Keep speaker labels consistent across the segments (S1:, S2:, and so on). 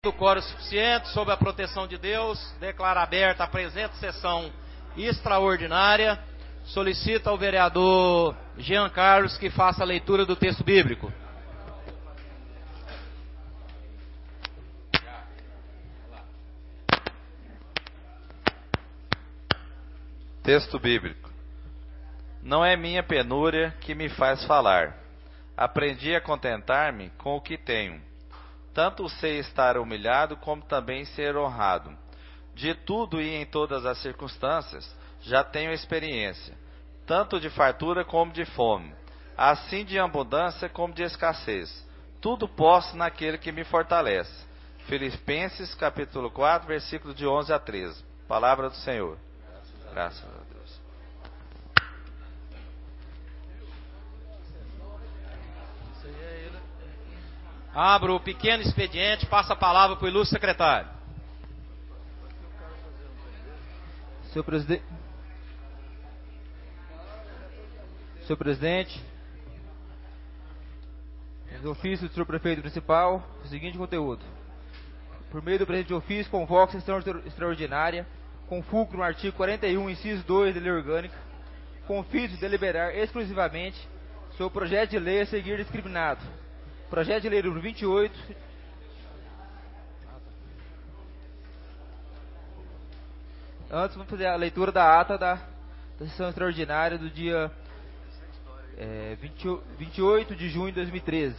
S1: Do quórum suficiente, sob a proteção de Deus, declara aberta a presente sessão extraordinária. Solicita ao vereador Jean Carlos que faça a leitura do texto bíblico.
S2: Texto bíblico. Não é minha penúria que me faz falar. Aprendi a contentar-me com o que tenho. Tanto sei estar humilhado, como também ser honrado. De tudo e em todas as circunstâncias, já tenho experiência, tanto de fartura como de fome, assim de abundância como de escassez. Tudo posso naquele que me fortalece. Filipenses capítulo 4, versículos de 11 a 13. Palavra do Senhor. Graças a Deus.
S1: Abro o pequeno expediente, passa a palavra para o ilustre secretário.
S3: Senhor Presidente, os ofícios do senhor Prefeito Municipal, o seguinte conteúdo. Por meio do Presidente de Ofício, convoca sessão extraordinária, com fulcro no artigo 41, inciso 2 da Lei Orgânica, com o ofício de deliberar exclusivamente sobre o projeto de lei a seguir discriminado. Projeto de lei número 28. Antes, vamos fazer a leitura da ata da sessão extraordinária do dia 28 de junho de 2013.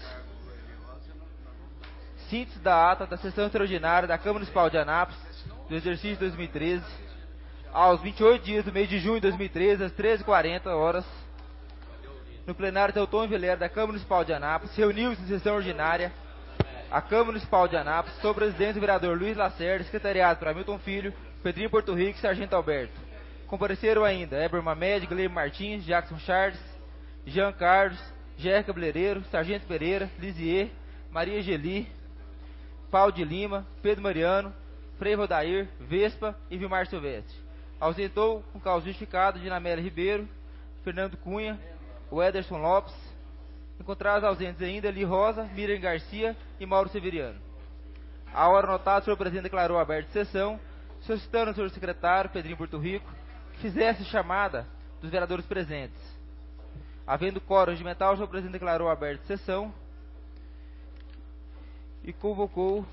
S3: Síntese da ata da sessão extraordinária da Câmara Municipal de Anápolis, do exercício 2013, aos 28 dias do mês de junho de 2013, às 13h40, no plenário Teutônio Vilela da Câmara Municipal de Anápolis, reuniu-se em sessão ordinária a Câmara Municipal de Anápolis, sob presidência do vereador Luiz Lacerda, secretariado por Hamilton Filho, Pedrinho Porto Rico e Sargento Alberto. Compareceram ainda Eber Mamed, Guilherme Martins, Jackson Charles, Jean Carlos, Jerry Cabeleireiro, Sargento Pereira, Lisier, Maria Geli, Paulo de Lima, Pedro Mariano, Frei Rodair, Vespa e Vilmar Silvestre. Ausentou com causa justificada Dinamélia Ribeiro, Fernando Cunha, o Ederson Lopes. Encontrados ausentes ainda Eli Rosa, Miriam Garcia e Mauro Severiano. A hora notada, o senhor presidente declarou aberta a sessão, solicitando ao senhor secretário, Pedrinho Porto Rico, que fizesse chamada dos vereadores presentes. Havendo quórum regimental, o senhor presidente declarou aberta a sessão e convocou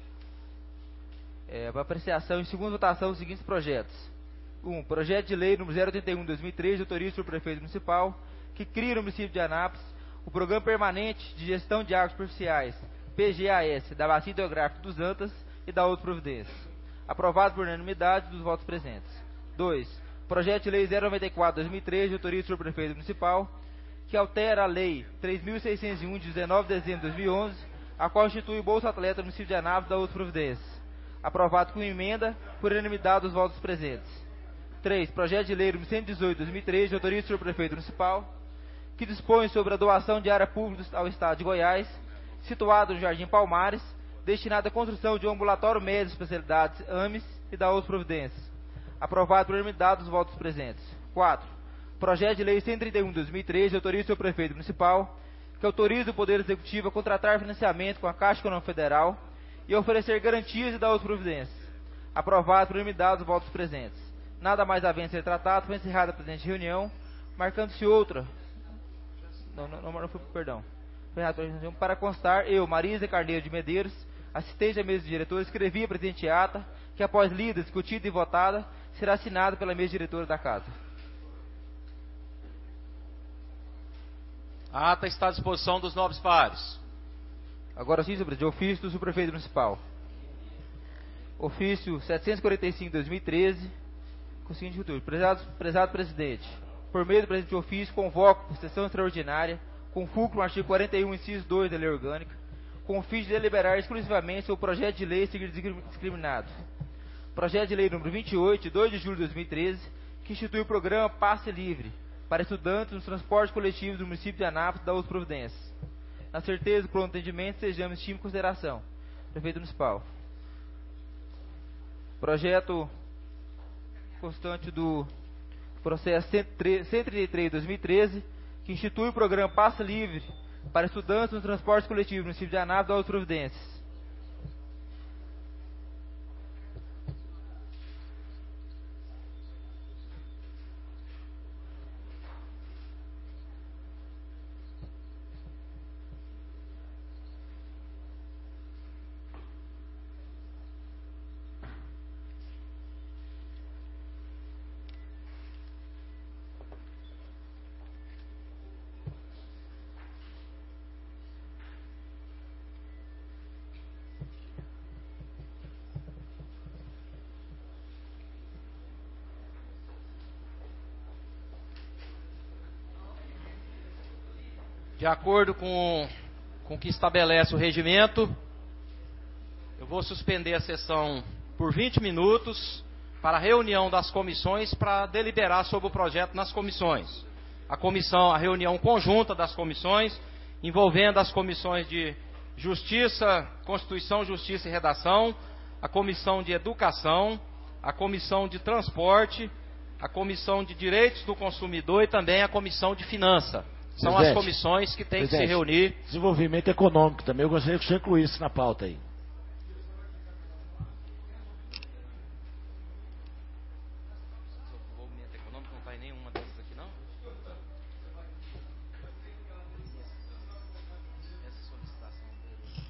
S3: para apreciação em segunda votação os seguintes projetos. 1. Projeto de lei número 081 de 2003, de autoria do senhor prefeito municipal, que cria no município de Anápolis o Programa Permanente de Gestão de Águas Superficiais, PGAS, da Bacia Hidrográfica dos Antas e da outra providência. Aprovado por unanimidade dos votos presentes. 2. Projeto de lei 094 de 2003, de autoria do senhor prefeito municipal, que altera a lei 3.601 de 19 de dezembro de 2011, a qual institui o Bolsa Atleta no município de Anápolis da outra providência. Aprovado com emenda por unanimidade dos votos presentes. 3. Projeto de lei número 118 de 2003, de autoria do senhor prefeito municipal, que dispõe sobre a doação de área pública ao estado de Goiás, situado no Jardim Palmares, destinado à construção de um ambulatório médico de especialidades AMES e da outras providências. Aprovado por unanimidade dos votos presentes. 4. Projeto de lei 131 de 2003, de autoria do senhor prefeito municipal, que autoriza o Poder Executivo a contratar financiamento com a Caixa Econômica Federal e oferecer garantias e dar outras providências. Aprovado por unanimidade dos votos presentes. Nada mais havendo a ser tratado, foi encerrada a presente reunião, marcando-se outra. Não foi, perdão. Foi errado a reunião. Para constar, eu, Marisa Carneiro de Medeiros, assistente da mesa de diretores, escrevi a presente ata, que após lida, discutida e votada, será assinada pela mesa diretora da casa.
S1: A ata está à disposição dos nobres pares.
S3: Agora sim, senhor presidente, ofício do subprefeito municipal. Ofício 745 de 2013, com o seguinte título: prezado presidente, por meio do presente ofício, convoco por sessão extraordinária, com fulcro no artigo 41, inciso 2 da Lei Orgânica, com o fim de deliberar exclusivamente sobre o projeto de lei a seguir discriminado. Projeto de lei número 28, de 2 de julho de 2013, que institui o programa Passe Livre para estudantes nos transportes coletivos do município de Anápolis e da outras providências. Na certeza do pronto atendimento, sejamos estima em consideração. Prefeito Municipal. Projeto constante do processo 133 de 2013, que institui o programa Passe Livre para estudantes nos transportes coletivos do município de Anápolis e da outras providências.
S1: De acordo com o que estabelece o regimento, eu vou suspender a sessão por 20 minutos para a reunião das comissões para deliberar sobre o projeto nas comissões. A reunião conjunta das comissões, envolvendo as comissões de Justiça, Constituição, Justiça e Redação, a Comissão de Educação, a Comissão de Transporte, a Comissão de Direitos do Consumidor e também a Comissão de Finanças. São as comissões que têm que se reunir.
S4: Desenvolvimento econômico também, eu gostaria que o senhor incluísse na pauta aí.
S1: Desenvolvimento econômico não está em nenhuma dessas aqui, não? Essa solicitação dele.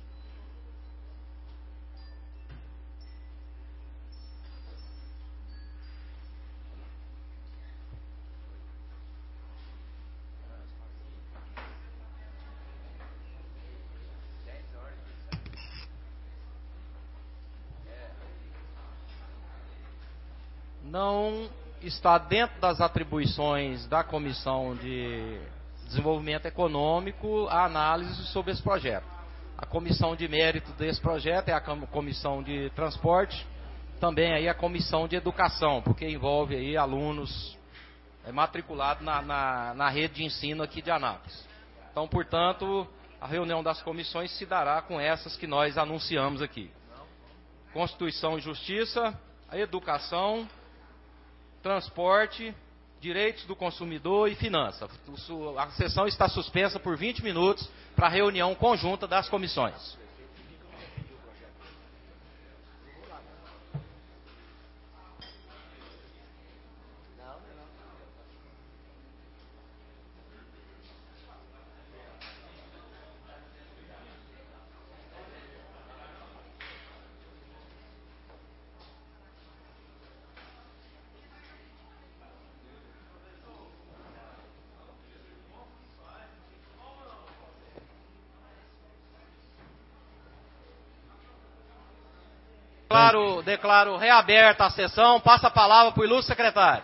S1: Não está dentro das atribuições da Comissão de Desenvolvimento Econômico a análise sobre esse projeto. A comissão de mérito desse projeto é a Comissão de Transporte, também aí a Comissão de Educação, porque envolve aí alunos matriculados na rede de ensino aqui de Anápolis. Então, portanto, a reunião das comissões se dará com essas que nós anunciamos aqui: Constituição e Justiça, a Educação, Transporte, Direitos do Consumidor e Finanças. A sessão está suspensa por 20 minutos para a reunião conjunta das comissões. Declaro reaberta a sessão. Passa a palavra para o ilustre secretário.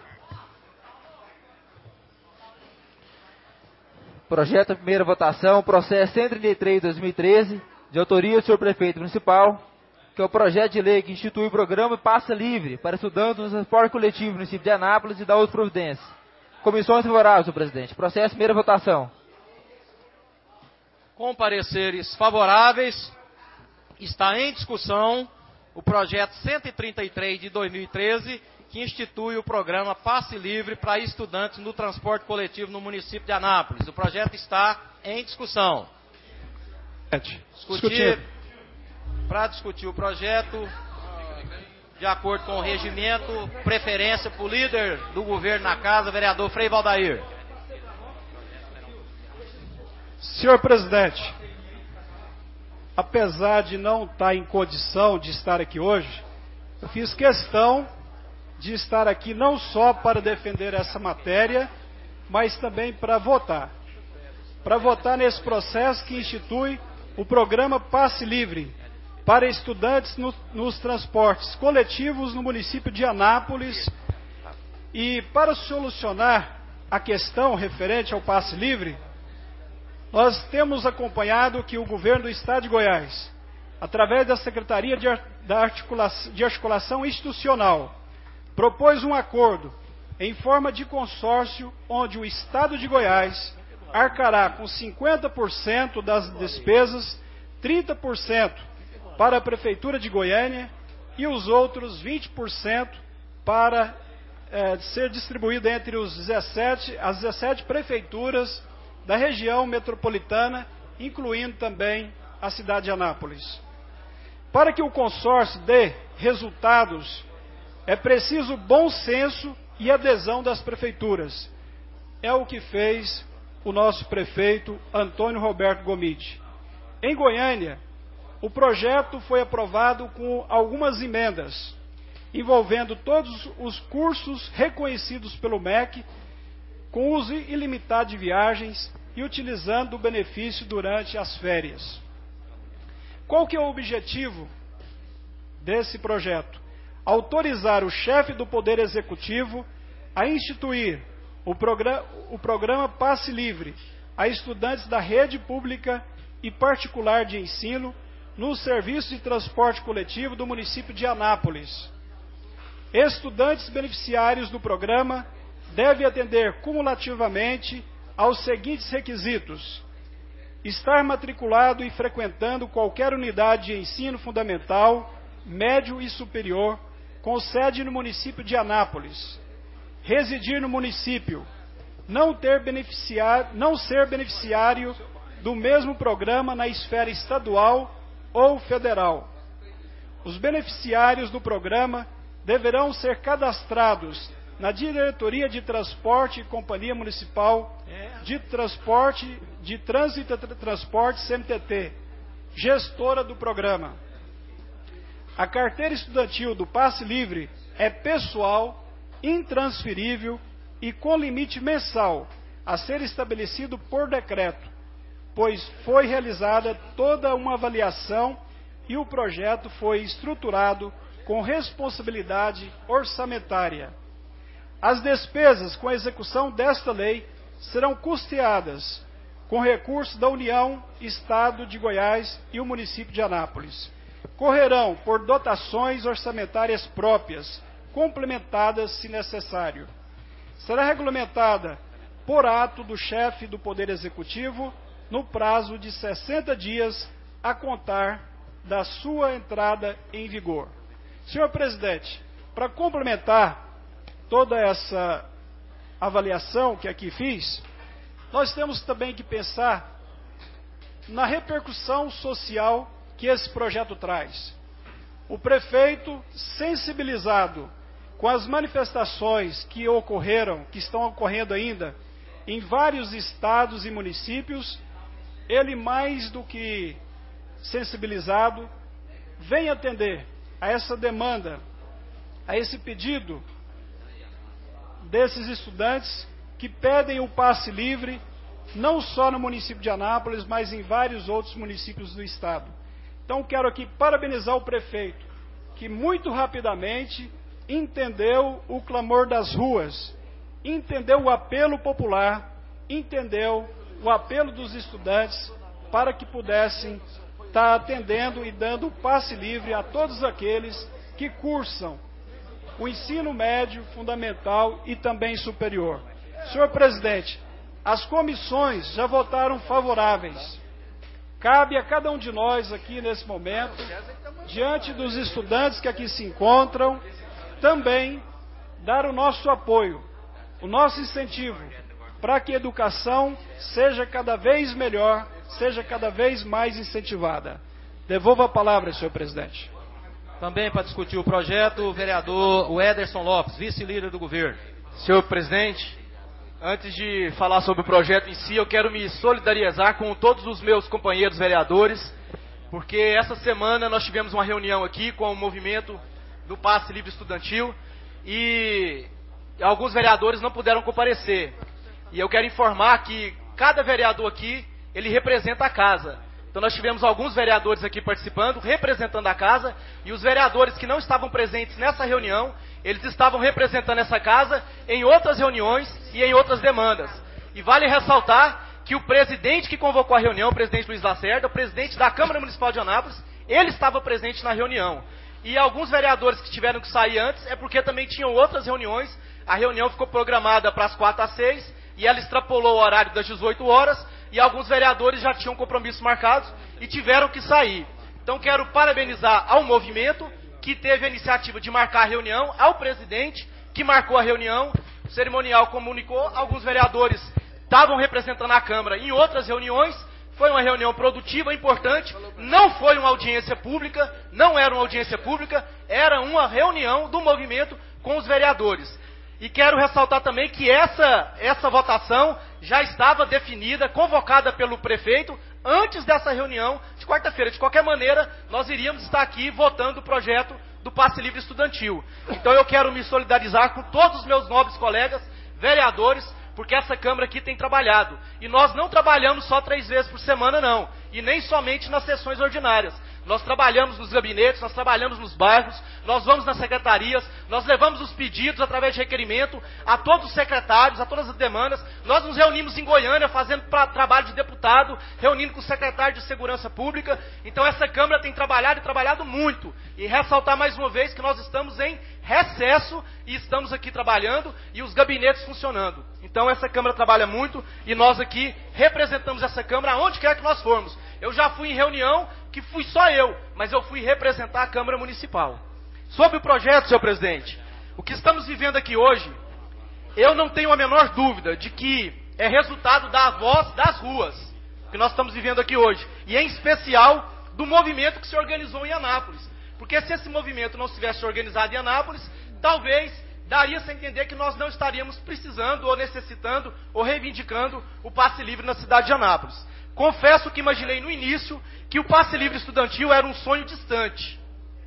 S3: Projeto de primeira votação, processo 133 de 2013, de autoria do senhor prefeito municipal, que é o projeto de lei que institui o programa Passa Livre para estudantes no transporte coletivo no município de Anápolis e da outra providência. Comissões favoráveis, senhor presidente. Processo primeira votação.
S1: Com pareceres favoráveis, está em discussão o projeto 133 de 2013, que institui o programa Passe Livre para estudantes no transporte coletivo no município de Anápolis. O projeto está em discussão. Para discutir o projeto, de acordo com o regimento, preferência para o líder do governo na casa, vereador Frei Valdair.
S5: Senhor presidente, apesar de não estar em condição de estar aqui hoje, eu fiz questão de estar aqui não só para defender essa matéria, mas também para votar. Para votar nesse processo que institui o programa Passe Livre para estudantes nos transportes coletivos no município de Anápolis. E para solucionar a questão referente ao Passe Livre, nós temos acompanhado que o governo do Estado de Goiás, através da Secretaria de Articulação Institucional, propôs um acordo em forma de consórcio onde o Estado de Goiás arcará com 50% das despesas, 30% para a Prefeitura de Goiânia e os outros 20% para ser distribuído entre as 17 prefeituras da região metropolitana, incluindo também a cidade de Anápolis. Para que o consórcio dê resultados, é preciso bom senso e adesão das prefeituras. É o que fez o nosso prefeito Antônio Roberto Gomide. Em Goiânia, o projeto foi aprovado com algumas emendas, envolvendo todos os cursos reconhecidos pelo MEC, com uso ilimitado de viagens e utilizando o benefício durante as férias. Qual que é o objetivo desse projeto? Autorizar o chefe do Poder Executivo a instituir o programa Passe Livre a estudantes da rede pública e particular de ensino no serviço de transporte coletivo do município de Anápolis. Estudantes beneficiários do programa devem atender cumulativamente aos seguintes requisitos: estar matriculado e frequentando qualquer unidade de ensino fundamental, médio e superior, com sede no município de Anápolis, residir no município, não ser beneficiário do mesmo programa na esfera estadual ou federal. Os beneficiários do programa deverão ser cadastrados na Diretoria de Transporte e Companhia Municipal de Transporte, de Trânsito e Transporte, CMTT, gestora do programa. A carteira estudantil do Passe Livre é pessoal, intransferível e com limite mensal a ser estabelecido por decreto, pois foi realizada toda uma avaliação e o projeto foi estruturado com responsabilidade orçamentária. As despesas com a execução desta lei serão custeadas com recursos da União, Estado de Goiás e o município de Anápolis. Correrão por dotações orçamentárias próprias, complementadas se necessário. Será regulamentada por ato do chefe do Poder Executivo no prazo de 60 dias a contar da sua entrada em vigor. Senhor presidente, para complementar toda essa avaliação que aqui fiz, nós temos também que pensar na repercussão social que esse projeto traz. O prefeito, sensibilizado com as manifestações que ocorreram, que estão ocorrendo ainda em vários estados e municípios, ele mais do que sensibilizado, vem atender a essa demanda, a esse pedido desses estudantes que pedem o passe livre, não só no município de Anápolis, mas em vários outros municípios do estado. Então quero aqui parabenizar o prefeito, que muito rapidamente entendeu o clamor das ruas, entendeu o apelo popular, entendeu o apelo dos estudantes para que pudessem estar atendendo e dando passe livre a todos aqueles que cursam o ensino médio, fundamental e também superior. Senhor presidente, as comissões já votaram favoráveis. Cabe a cada um de nós aqui nesse momento, diante dos estudantes que aqui se encontram, também dar o nosso apoio, o nosso incentivo, para que a educação seja cada vez melhor, seja cada vez mais incentivada. Devolvo a palavra, senhor presidente.
S1: Também para discutir o projeto, o vereador Ederson Lopes, vice-líder do governo.
S6: Senhor presidente, antes de falar sobre o projeto em si, eu quero me solidarizar com todos os meus companheiros vereadores, porque essa semana nós tivemos uma reunião aqui com o movimento do Passe Livre Estudantil e alguns vereadores não puderam comparecer. E eu quero informar que cada vereador aqui, ele representa a casa. Então nós tivemos alguns vereadores aqui participando, representando a casa, e os vereadores que não estavam presentes nessa reunião, eles estavam representando essa casa em outras reuniões e em outras demandas. E vale ressaltar que o presidente que convocou a reunião, o presidente Luiz Lacerda, o presidente da Câmara Municipal de Anápolis, ele estava presente na reunião. E alguns vereadores que tiveram que sair antes é porque também tinham outras reuniões. A reunião ficou programada para as 4 às 6 e ela extrapolou o horário das 18 horas e alguns vereadores já tinham compromissos marcados e tiveram que sair. Então quero parabenizar ao movimento que teve a iniciativa de marcar a reunião, ao presidente que marcou a reunião, o cerimonial comunicou, alguns vereadores estavam representando a Câmara em outras reuniões. Foi uma reunião produtiva, importante, não foi uma audiência pública, não era uma audiência pública, era uma reunião do movimento com os vereadores. E quero ressaltar também que essa votação já estava definida, convocada pelo prefeito, antes dessa reunião de quarta-feira. De qualquer maneira, nós iríamos estar aqui votando o projeto do Passe Livre Estudantil. Então eu quero me solidarizar com todos os meus nobres colegas, vereadores, porque essa Câmara aqui tem trabalhado. E nós não trabalhamos só 3 vezes por semana, não. E nem somente nas sessões ordinárias. Nós trabalhamos nos gabinetes, nós trabalhamos nos bairros, nós vamos nas secretarias, nós levamos os pedidos através de requerimento a todos os secretários, a todas as demandas. Nós nos reunimos em Goiânia fazendo trabalho de deputado, reunindo com o secretário de Segurança Pública. Então essa Câmara tem trabalhado e trabalhado muito. E ressaltar mais uma vez que nós estamos em recesso e estamos aqui trabalhando e os gabinetes funcionando. Então essa Câmara trabalha muito e nós aqui representamos essa Câmara aonde quer que nós formos. Eu já fui em reunião que fui só eu, mas eu fui representar a Câmara Municipal. Sobre o projeto, senhor presidente, o que estamos vivendo aqui hoje, eu não tenho a menor dúvida de que é resultado da voz das ruas, que nós estamos vivendo aqui hoje, e em especial do movimento que se organizou em Anápolis. Porque se esse movimento não se tivesse organizado em Anápolis, talvez daria-se a entender que nós não estaríamos precisando, ou necessitando, ou reivindicando o passe livre na cidade de Anápolis. Confesso que imaginei no início que o passe livre estudantil era um sonho distante.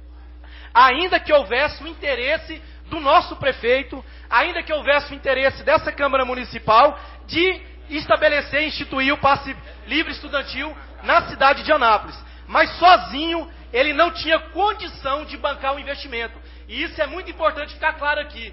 S6: Ainda que houvesse o interesse do nosso prefeito, ainda que houvesse o interesse dessa Câmara Municipal de estabelecer e instituir o passe livre estudantil na cidade de Anápolis. Mas sozinho ele não tinha condição de bancar o investimento. E isso é muito importante ficar claro aqui.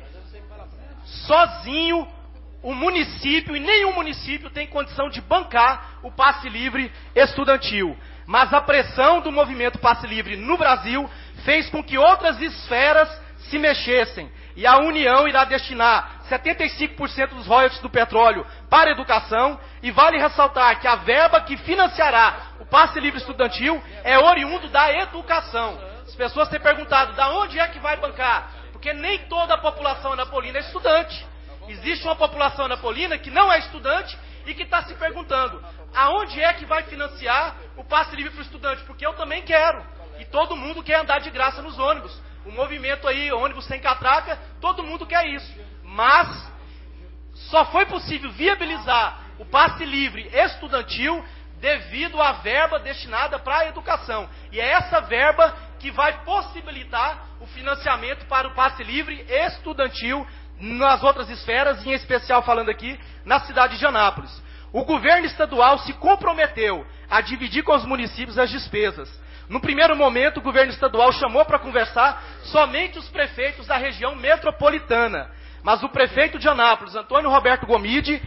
S6: Sozinho o município, e nenhum município tem condição de bancar o passe livre estudantil. Mas a pressão do movimento passe livre no Brasil fez com que outras esferas se mexessem. E a União irá destinar 75% dos royalties do petróleo para a educação. E vale ressaltar que a verba que financiará o passe livre estudantil é oriundo da educação. As pessoas têm perguntado, da onde é que vai bancar? Porque nem toda a população anapolina é estudante. Existe uma população anapolina que não é estudante e que está se perguntando, aonde é que vai financiar o passe livre para o estudante? Porque eu também quero. E todo mundo quer andar de graça nos ônibus. O movimento aí, ônibus sem catraca, todo mundo quer isso. Mas só foi possível viabilizar o passe livre estudantil devido à verba destinada para a educação. E é essa verba que vai possibilitar o financiamento para o passe livre estudantil nas outras esferas, e em especial falando aqui na cidade de Anápolis. O governo estadual se comprometeu a dividir com os municípios as despesas. No primeiro momento, o governo estadual chamou para conversar somente os prefeitos da região metropolitana. Mas o prefeito de Anápolis, Antônio Roberto Gomide,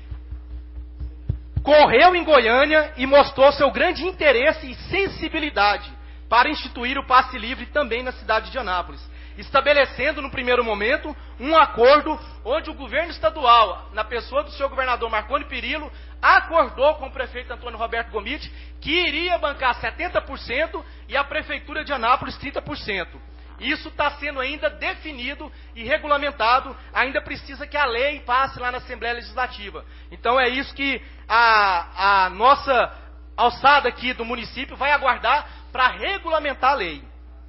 S6: correu em Goiânia e mostrou seu grande interesse e sensibilidade para instituir o passe livre também na cidade de Anápolis, estabelecendo no primeiro momento um acordo onde o governo estadual, na pessoa do senhor governador Marconi Perillo, acordou com o prefeito Antônio Roberto Gomide que iria bancar 70% e a prefeitura de Anápolis 30%. Isso está sendo ainda definido e regulamentado, ainda precisa que a lei passe lá na Assembleia Legislativa. Então é isso que a nossa alçada aqui do município vai aguardar para regulamentar a lei.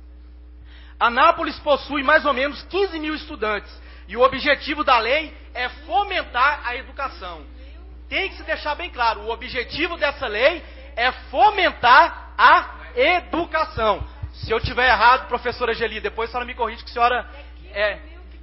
S6: Anápolis possui mais ou menos 15 mil estudantes e o objetivo da lei é fomentar a educação. Tem que se deixar bem claro, o objetivo dessa lei é fomentar a educação. Se eu tiver errado, professora Geli, depois a senhora me corrige que a senhora é...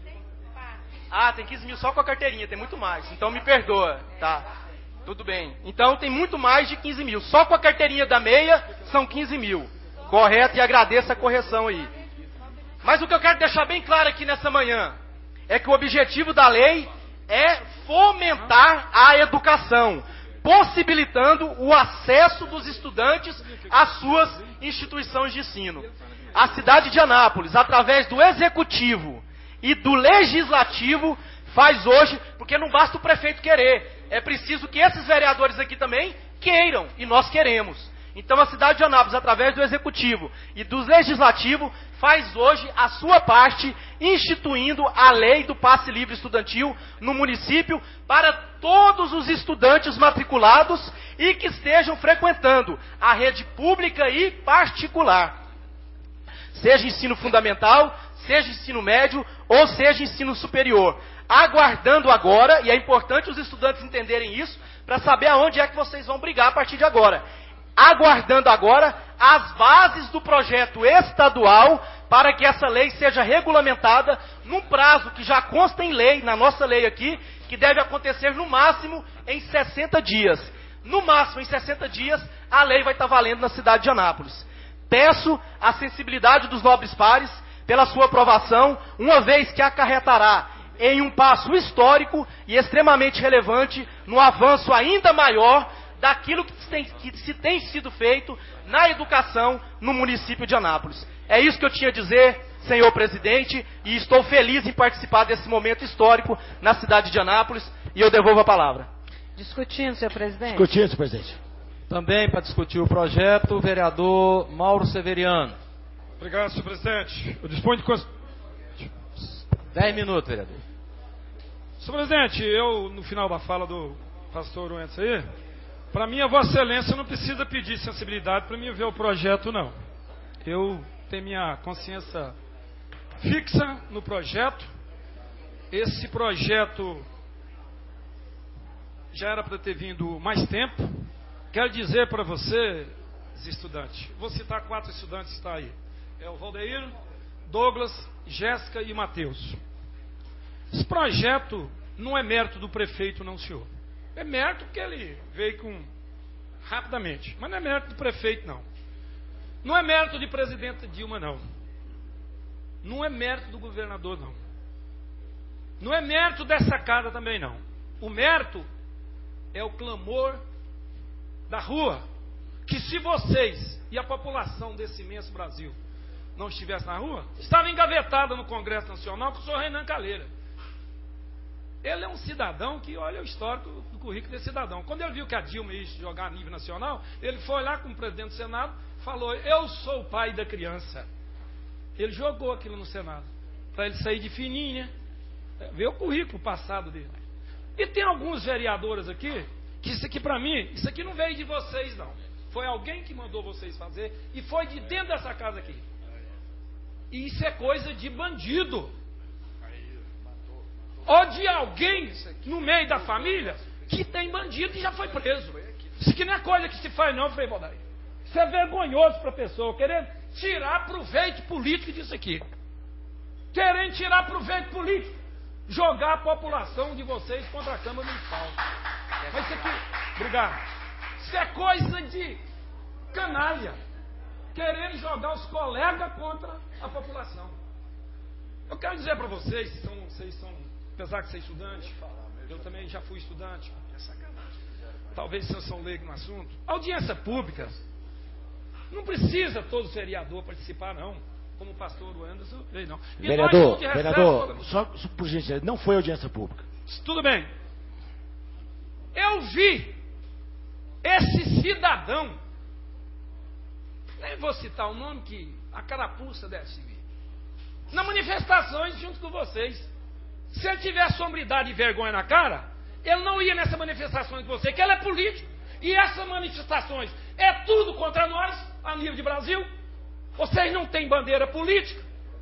S6: tem 15 mil só com a carteirinha, tem muito mais, então me perdoa, tá? Tudo bem. Então tem muito mais de 15 mil, só com a carteirinha da meia são 15 mil. Correto, e agradeço a correção aí. Mas o que eu quero deixar bem claro aqui nessa manhã é que o objetivo da lei é fomentar a educação, possibilitando o acesso dos estudantes às suas instituições de ensino. A cidade de Anápolis, através do executivo e do legislativo, faz hoje, porque não basta o prefeito querer, é preciso que esses vereadores aqui também queiram, e nós queremos. Então a cidade de Anápolis, através do executivo e do legislativo, faz hoje a sua parte, instituindo a lei do passe livre estudantil no município para todos os estudantes matriculados e que estejam frequentando a rede pública e particular. Seja ensino fundamental, seja ensino médio ou seja ensino superior. Aguardando agora, e é importante os estudantes entenderem isso, para saber aonde é que vocês vão brigar a partir de agora. Aguardando agora as bases do projeto estadual para que essa lei seja regulamentada num prazo que já consta em lei, na nossa lei aqui, que deve acontecer no máximo em 60 dias. No máximo em 60 dias, a lei vai estar valendo na cidade de Anápolis. peço a sensibilidade dos nobres pares pela sua aprovação, uma vez que acarretará em um passo histórico e extremamente relevante no avanço ainda maior daquilo que se tem sido feito na educação no município de Anápolis. É isso que eu tinha a dizer, senhor presidente, e estou feliz em participar desse momento histórico na cidade de Anápolis, e eu devolvo a palavra.
S7: Discutindo, senhor presidente.
S4: Discutindo, senhor presidente.
S1: Também para discutir o projeto, o vereador Mauro Severiano.
S8: Obrigado, senhor presidente. Eu disponho de...
S1: 10 minutos, vereador.
S8: Senhor presidente, eu, no final da fala do pastor Wentz aí, para mim, a Vossa Excelência não precisa pedir sensibilidade para mim ver o projeto, não. Eu tenho minha consciência fixa no projeto. Esse projeto já era para ter vindo mais tempo. Quero dizer para vocês, estudantes, vou citar 4 estudantes que estão aí. É o Valdeir, Douglas, Jéssica e Matheus. Esse projeto não é mérito do prefeito, não, senhor. É mérito porque ele veio rapidamente. Mas não é mérito do prefeito, não. Não é mérito de presidente Dilma, não. Não é mérito do governador, não. Não é mérito dessa casa também, não. O mérito é o clamor da rua. Que se vocês e a população desse imenso Brasil não estivessem na rua, estava engavetada no Congresso Nacional com o senhor Renan Calheira. Ele é um cidadão que olha o histórico do currículo desse cidadão. Quando ele viu que a Dilma ia jogar a nível nacional, ele foi lá com o presidente do Senado, falou: eu sou o pai da criança. Ele jogou aquilo no Senado, para ele sair de fininho, né? Ver o currículo passado dele. E tem alguns vereadores aqui, que isso aqui para mim, isso aqui não veio de vocês, não. Foi alguém que mandou vocês fazer, e foi de dentro dessa casa aqui. E isso é coisa de bandido. Ou de alguém no meio da família que tem bandido e já foi preso. Isso aqui não é coisa que se faz, não, Frei Valdair. Isso é vergonhoso para a pessoa, querendo tirar proveito político disso aqui. Querendo tirar proveito político. Jogar a população de vocês contra a Câmara Municipal. Mas isso aqui, obrigado. Isso é coisa de canalha. Querendo jogar os colegas contra a população. Eu quero dizer para vocês, vocês são, apesar de ser estudante, eu também já fui estudante. Talvez vocês são leigos no assunto. Audiência pública, não precisa todo vereador participar, não. Como o pastor Anderson veio, não. E
S4: vereador, só por gentileza, não foi audiência pública.
S8: Tudo bem. Eu vi esse cidadão, nem vou citar o nome que a carapuça deve se vir, na manifestações junto com vocês. Se ele tivesse sombridade e vergonha na cara, ele não ia nessa manifestação com você, que ele é político. E essas manifestações é tudo contra nós, a nível de Brasil. Vocês não têm bandeira política.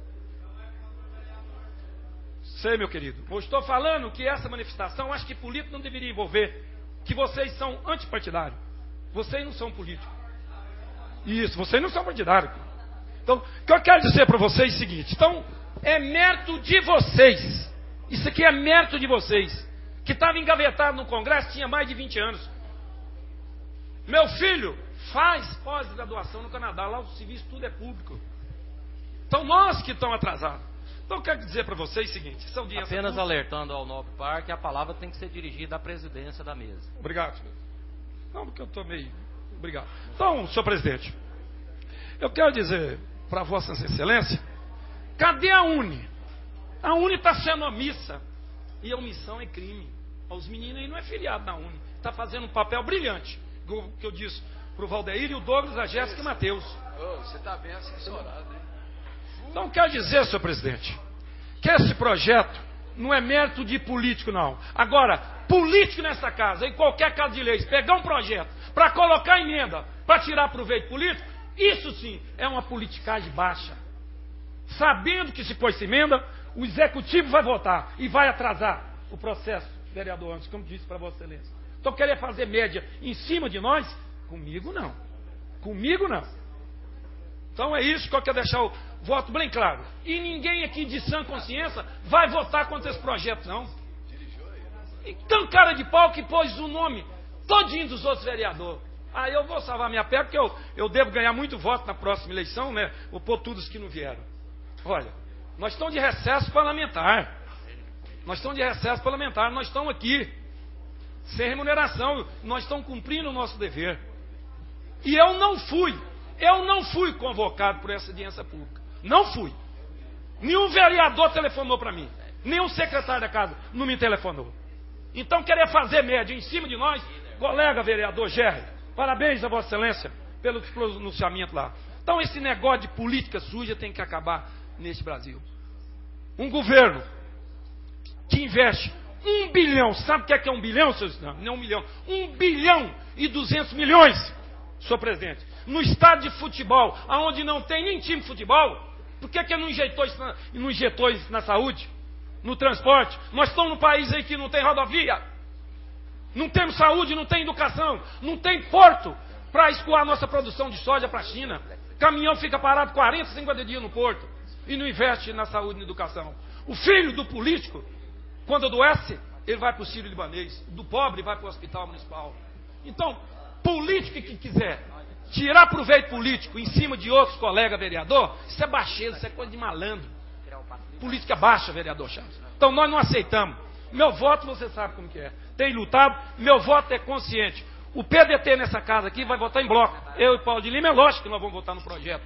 S8: Sei, meu querido. Eu estou falando que essa manifestação, acho que político não deveria envolver. Que vocês são antipartidários. Vocês não são políticos. Isso, vocês não são partidários. Então, o que eu quero dizer para vocês é o seguinte. Então, é mérito de vocês. Isso aqui é mérito de vocês. Que estava engavetado no Congresso, tinha mais de 20 anos. Meu filho faz pós-graduação no Canadá. Lá o serviço tudo é público. Então, nós que estamos atrasados. Então, eu quero dizer para vocês o seguinte.
S1: Apenas alertando ao nobre par que a palavra tem que ser dirigida à presidência da mesa.
S8: Obrigado, senhor. Não, porque eu estou meio... Obrigado. Então, senhor presidente, eu quero dizer para Vossa Excelência, cadê a UNE? A UNE está sendo omissa. E a omissão é crime. Os meninos aí não é filiado na UNE. Está fazendo um papel brilhante. Que eu disse para o Valdeir e o Douglas, a Jéssica e o Matheus.
S9: Você está bem assessorado, hein?
S8: Então, quero dizer, senhor presidente, que esse projeto não é mérito de político, não. Agora, político nessa casa, em qualquer casa de leis, pegar um projeto para colocar emenda, para tirar proveito político, isso sim é uma politicagem baixa. Sabendo que se pôs emenda, o executivo vai votar e vai atrasar o processo, vereador Anderson, como disse para Vossa Excelência. Então, querer fazer média em cima de nós? Comigo não. Comigo não. Então é isso que eu quero deixar o voto bem claro. E ninguém aqui de sã consciência vai votar contra esse projeto, não. E tão cara de pau que pôs o nome todinho dos outros vereadores. Aí eu vou salvar minha pele, porque eu devo ganhar muito voto na próxima eleição, né? Vou pôr todos que não vieram. Olha, nós estamos de recesso parlamentar. Nós estamos de recesso parlamentar, nós estamos aqui, sem remuneração, nós estamos cumprindo o nosso dever. E eu não fui convocado por essa audiência pública. Não fui. Nenhum vereador telefonou para mim. Nenhum secretário da casa não me telefonou. Então querer fazer média em cima de nós, colega vereador Gerry, parabéns a Vossa Excelência pelo pronunciamento lá. Então esse negócio de política suja tem que acabar neste Brasil. Um governo que investe 1 bilhão, sabe o que é 1 bilhão, senhor? Não, 1 milhão. 1 bilhão e 200 milhões, senhor presidente. No estádio de futebol, onde não tem nem time de futebol, por que não injetou isso na saúde, no transporte? Nós estamos num país aí que não tem rodovia, não temos saúde, não tem educação, não tem porto para escoar nossa produção de soja para a China. Caminhão fica parado 40, 50 dias no porto e não investe na saúde e na educação. O filho do político, quando adoece, ele vai para o Sírio Libanês, do pobre vai para o hospital municipal. Então, político que quiser tirar proveito político em cima de outros colegas vereador, isso é baixeza, isso é coisa de malandro. Política baixa, vereador Chaves. Então nós não aceitamos. Meu voto, você sabe como que é. Tem lutado, meu voto é consciente. O PDT nessa casa aqui vai votar em bloco. Eu e Paulo de Lima, é lógico que nós vamos votar no projeto.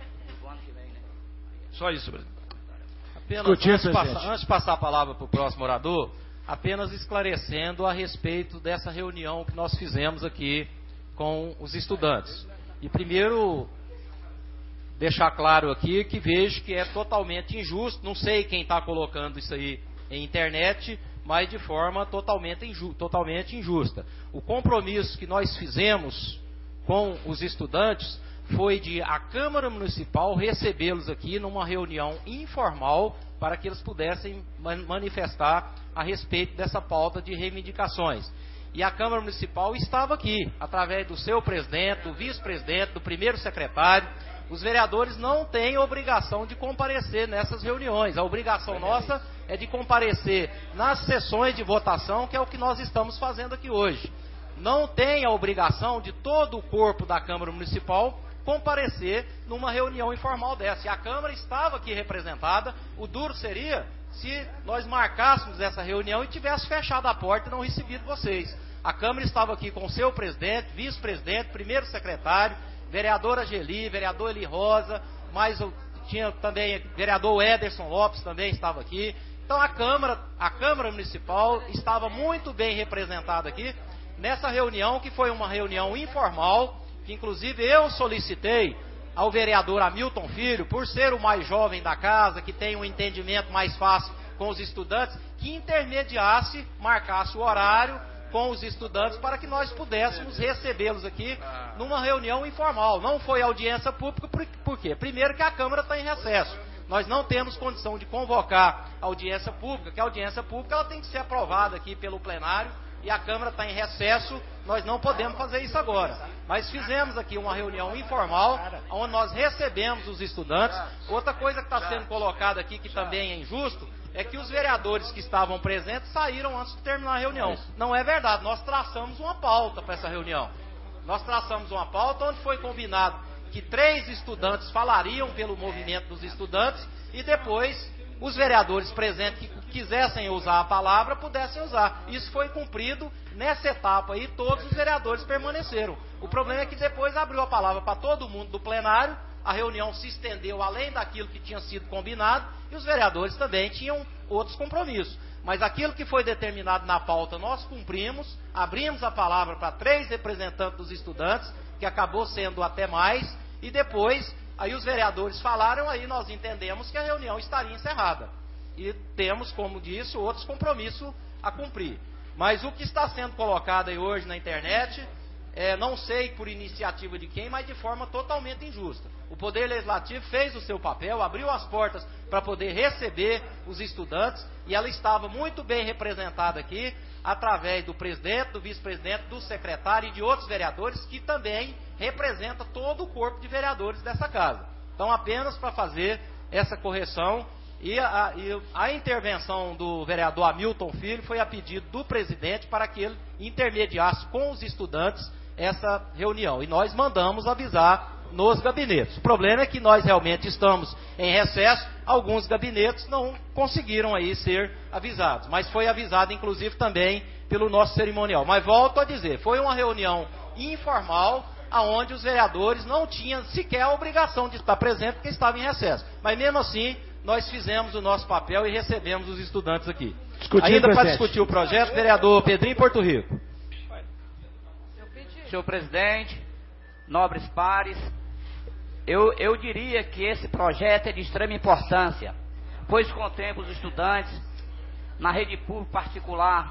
S8: Só isso, presidente.
S1: Apenas, antes de passar a palavra para o próximo orador, apenas esclarecendo a respeito dessa reunião que nós fizemos aqui com os estudantes. E primeiro, deixar claro aqui que vejo que é totalmente injusto, não sei quem está colocando isso aí em internet, mas de forma totalmente injusta. O compromisso que nós fizemos com os estudantes foi de a Câmara Municipal recebê-los aqui numa reunião informal para que eles pudessem manifestar a respeito dessa pauta de reivindicações. E a Câmara Municipal estava aqui, através do seu presidente, do vice-presidente, do primeiro secretário. Os vereadores não têm obrigação de comparecer nessas reuniões. A obrigação nossa é de comparecer nas sessões de votação, que é o que nós estamos fazendo aqui hoje. Não tem a obrigação de todo o corpo da Câmara Municipal comparecer numa reunião informal dessa. E a Câmara estava aqui representada. O duro seria se nós marcássemos essa reunião e tivesse fechado a porta e não recebido vocês. A Câmara estava aqui com o seu presidente, vice-presidente, primeiro secretário, vereadora Geli, vereador Eli Rosa, mas tinha também vereador Ederson Lopes também estava aqui. Então a Câmara Municipal estava muito bem representada aqui nessa reunião, que foi uma reunião informal, que inclusive eu solicitei ao vereador Hamilton Filho, por ser o mais jovem da casa, que tem um entendimento mais fácil com os estudantes, que intermediasse, marcasse o horário com os estudantes para que nós pudéssemos recebê-los aqui numa reunião informal. Não foi audiência pública, por quê? Primeiro que a Câmara está em recesso. Nós não temos condição de convocar audiência pública, que a audiência pública ela tem que ser aprovada aqui pelo plenário, e a Câmara está em recesso, nós não podemos fazer isso agora. Mas fizemos aqui uma reunião informal, onde nós recebemos os estudantes. Outra coisa que está sendo colocada aqui, que também é injusto, é que os vereadores que estavam presentes saíram antes de terminar a reunião. Não é verdade, nós traçamos uma pauta para essa reunião. Nós traçamos uma pauta onde foi combinado que 3 estudantes falariam pelo movimento dos estudantes e depois os vereadores presentes que quisessem usar a palavra pudessem usar. Isso foi cumprido nessa etapa aí, todos os vereadores permaneceram. O problema é que depois abriu a palavra para todo mundo do plenário, a reunião se estendeu além daquilo que tinha sido combinado e os vereadores também tinham outros compromissos. Mas aquilo que foi determinado na pauta nós cumprimos, abrimos a palavra para 3 representantes dos estudantes, que acabou sendo até mais, e depois aí os vereadores falaram, aí nós entendemos que a reunião estaria encerrada. E temos, como disse, outros compromissos a cumprir. Mas o que está sendo colocado aí hoje na internet, não sei por iniciativa de quem, mas de forma totalmente injusta. O Poder Legislativo fez o seu papel, abriu as portas para poder receber os estudantes, e ela estava muito bem representada aqui, através do presidente, do vice-presidente, do secretário e de outros vereadores, que também representa todo o corpo de vereadores dessa casa. Então, apenas para fazer essa correção, e a intervenção do vereador Hamilton Filho foi a pedido do presidente para que ele intermediasse com os estudantes essa reunião. E nós mandamos avisar nos gabinetes. O problema é que nós realmente estamos em recesso, alguns gabinetes não conseguiram aí ser avisados, mas foi avisado inclusive também pelo nosso cerimonial. Mas volto a dizer, foi uma reunião informal, aonde os vereadores não tinham sequer a obrigação de estar presente porque estavam em recesso. Mas mesmo assim, nós fizemos o nosso papel e recebemos os estudantes aqui. Ainda para discutir o projeto, vereador Pedrinho Porto Rico.
S10: Senhor presidente, nobres pares, eu diria que esse projeto é de extrema importância, pois contempla os estudantes na rede pública particular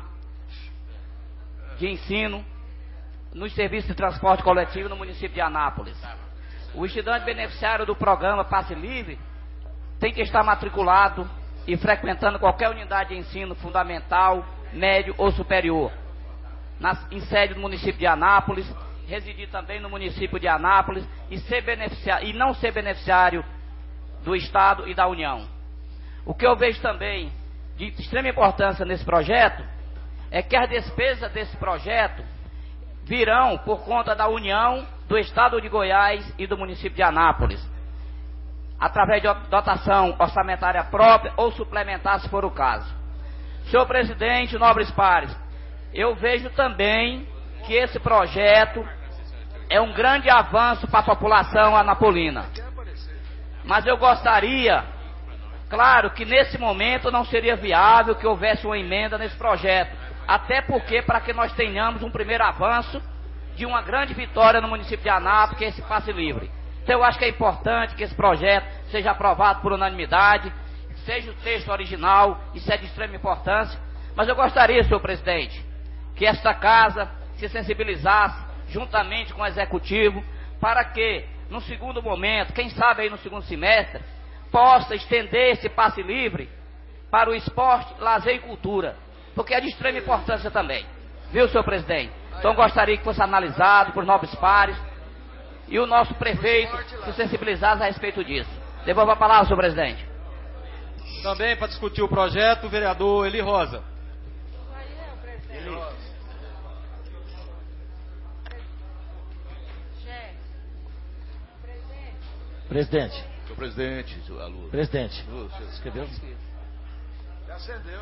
S10: de ensino, nos serviços de transporte coletivo no município de Anápolis. O estudante beneficiário do programa Passe Livre tem que estar matriculado e frequentando qualquer unidade de ensino fundamental, médio ou superior, em sede do município de Anápolis, residir também no município de Anápolis e não ser beneficiário do Estado e da União. O que eu vejo também de extrema importância nesse projeto é que as despesas desse projeto virão por conta da União, do Estado de Goiás e do município de Anápolis, através de dotação orçamentária própria ou suplementar, se for o caso. Senhor presidente, nobres pares, eu vejo também que esse projeto é um grande avanço para a população anapolina. Mas eu gostaria, claro, que nesse momento não seria viável que houvesse uma emenda nesse projeto, até porque para que nós tenhamos um primeiro avanço de uma grande vitória no município de Anápolis, que é esse passe livre. Então eu acho que é importante que esse projeto seja aprovado por unanimidade, seja o texto original, isso é de extrema importância. Mas eu gostaria, senhor presidente, que esta casa se sensibilizasse juntamente com o executivo para que, no segundo momento, quem sabe aí no segundo semestre, possa estender esse passe livre para o esporte, lazer e cultura, porque é de extrema importância também, viu, senhor presidente? Então gostaria que fosse analisado por nobres pares e o nosso prefeito se sensibilizasse a respeito disso. Devolvo a palavra, senhor presidente.
S1: Também para discutir o projeto, o vereador Eli Rosa.
S4: Presidente.
S9: Senhor presidente, senhor aluno.
S4: Presidente. Escreveu?
S9: Já acendeu.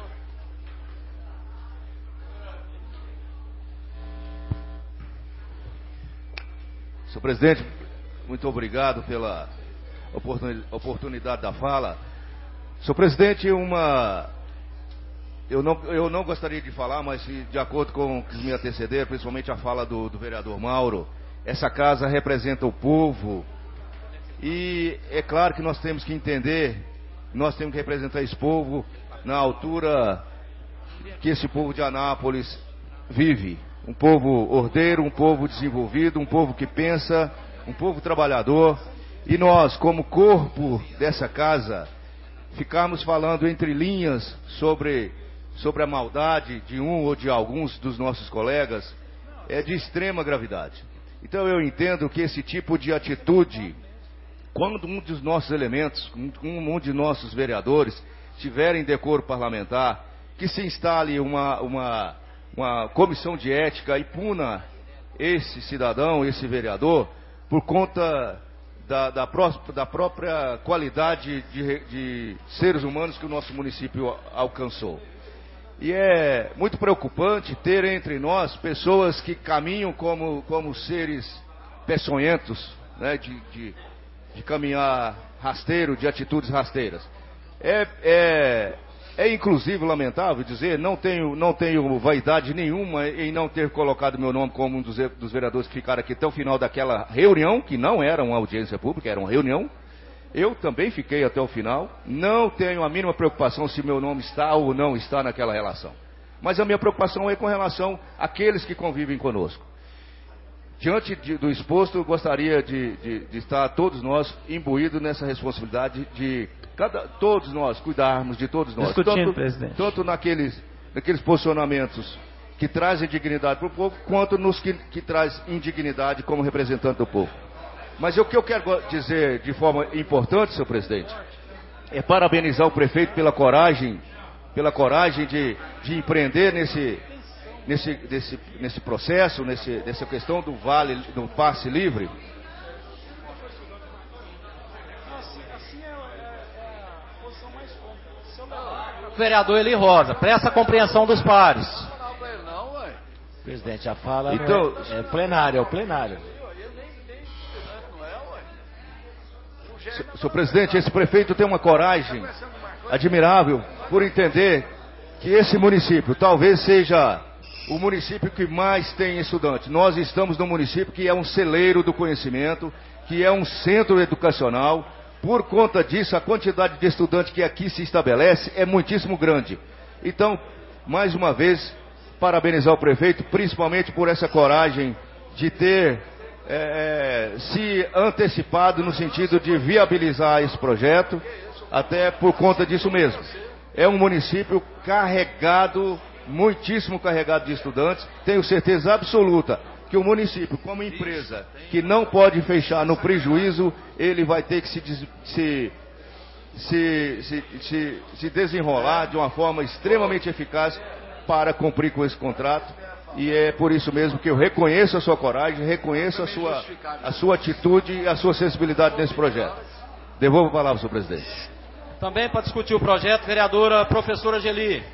S11: Senhor presidente, muito obrigado pela oportunidade da fala. Senhor presidente, eu não gostaria de falar, mas de acordo com o que me antecederam, principalmente a fala do vereador Mauro, essa casa representa o povo. E é claro que nós temos que entender, nós temos que representar esse povo na altura que esse povo de Anápolis vive. Um povo ordeiro, um povo desenvolvido, um povo que pensa, um povo trabalhador. E nós, como corpo dessa casa, ficarmos falando entre linhas sobre a maldade de um ou de alguns dos nossos colegas é de extrema gravidade. Então eu entendo que esse tipo de atitude, quando um dos nossos elementos, um de nossos vereadores, tiverem decoro parlamentar, que se instale uma comissão de ética e puna esse cidadão, esse vereador, por conta da própria qualidade de seres humanos que o nosso município alcançou. E é muito preocupante ter entre nós pessoas que caminham como seres peçonhentos, né, de caminhar rasteiro, de atitudes rasteiras. É inclusive lamentável dizer, não tenho vaidade nenhuma em não ter colocado meu nome como um dos vereadores que ficaram aqui até o final daquela reunião, que não era uma audiência pública, era uma reunião. Eu também fiquei até o final, não tenho a mínima preocupação se meu nome está ou não está naquela relação. Mas a minha preocupação é com relação àqueles que convivem conosco. Diante do exposto, eu gostaria de estar todos nós imbuídos nessa responsabilidade de todos nós cuidarmos de todos nós. Tanto naqueles posicionamentos que trazem dignidade para o povo, quanto nos que traz indignidade como representante do povo. Mas o que eu quero dizer de forma importante, senhor presidente, é parabenizar o prefeito pela coragem de empreender nesse processo, nessa questão do do passe livre?
S1: Vereador Eli Rosa, presta compreensão dos pares.
S4: Presidente, a fala
S11: então,
S4: é plenário, é o plenário.
S11: Senhor presidente, esse prefeito tem uma coragem admirável por entender que esse município talvez seja o município que mais tem estudante. Nós estamos num município que é um celeiro do conhecimento, que é um centro educacional. Por conta disso, a quantidade de estudantes que aqui se estabelece é muitíssimo grande. Então, mais uma vez, parabenizar o prefeito, principalmente por essa coragem de ter se antecipado no sentido de viabilizar esse projeto, até por conta disso mesmo. É um município carregado, muitíssimo carregado de estudantes. Tenho certeza absoluta que o município, como empresa, que não pode fechar no prejuízo, ele vai ter que se desenrolar de uma forma extremamente eficaz para cumprir com esse contrato. E é por isso mesmo que eu reconheço a sua coragem, reconheço a sua atitude e a sua sensibilidade nesse projeto. Devolvo a palavra, senhor presidente.
S1: Também para discutir o projeto, vereadora professora Geli.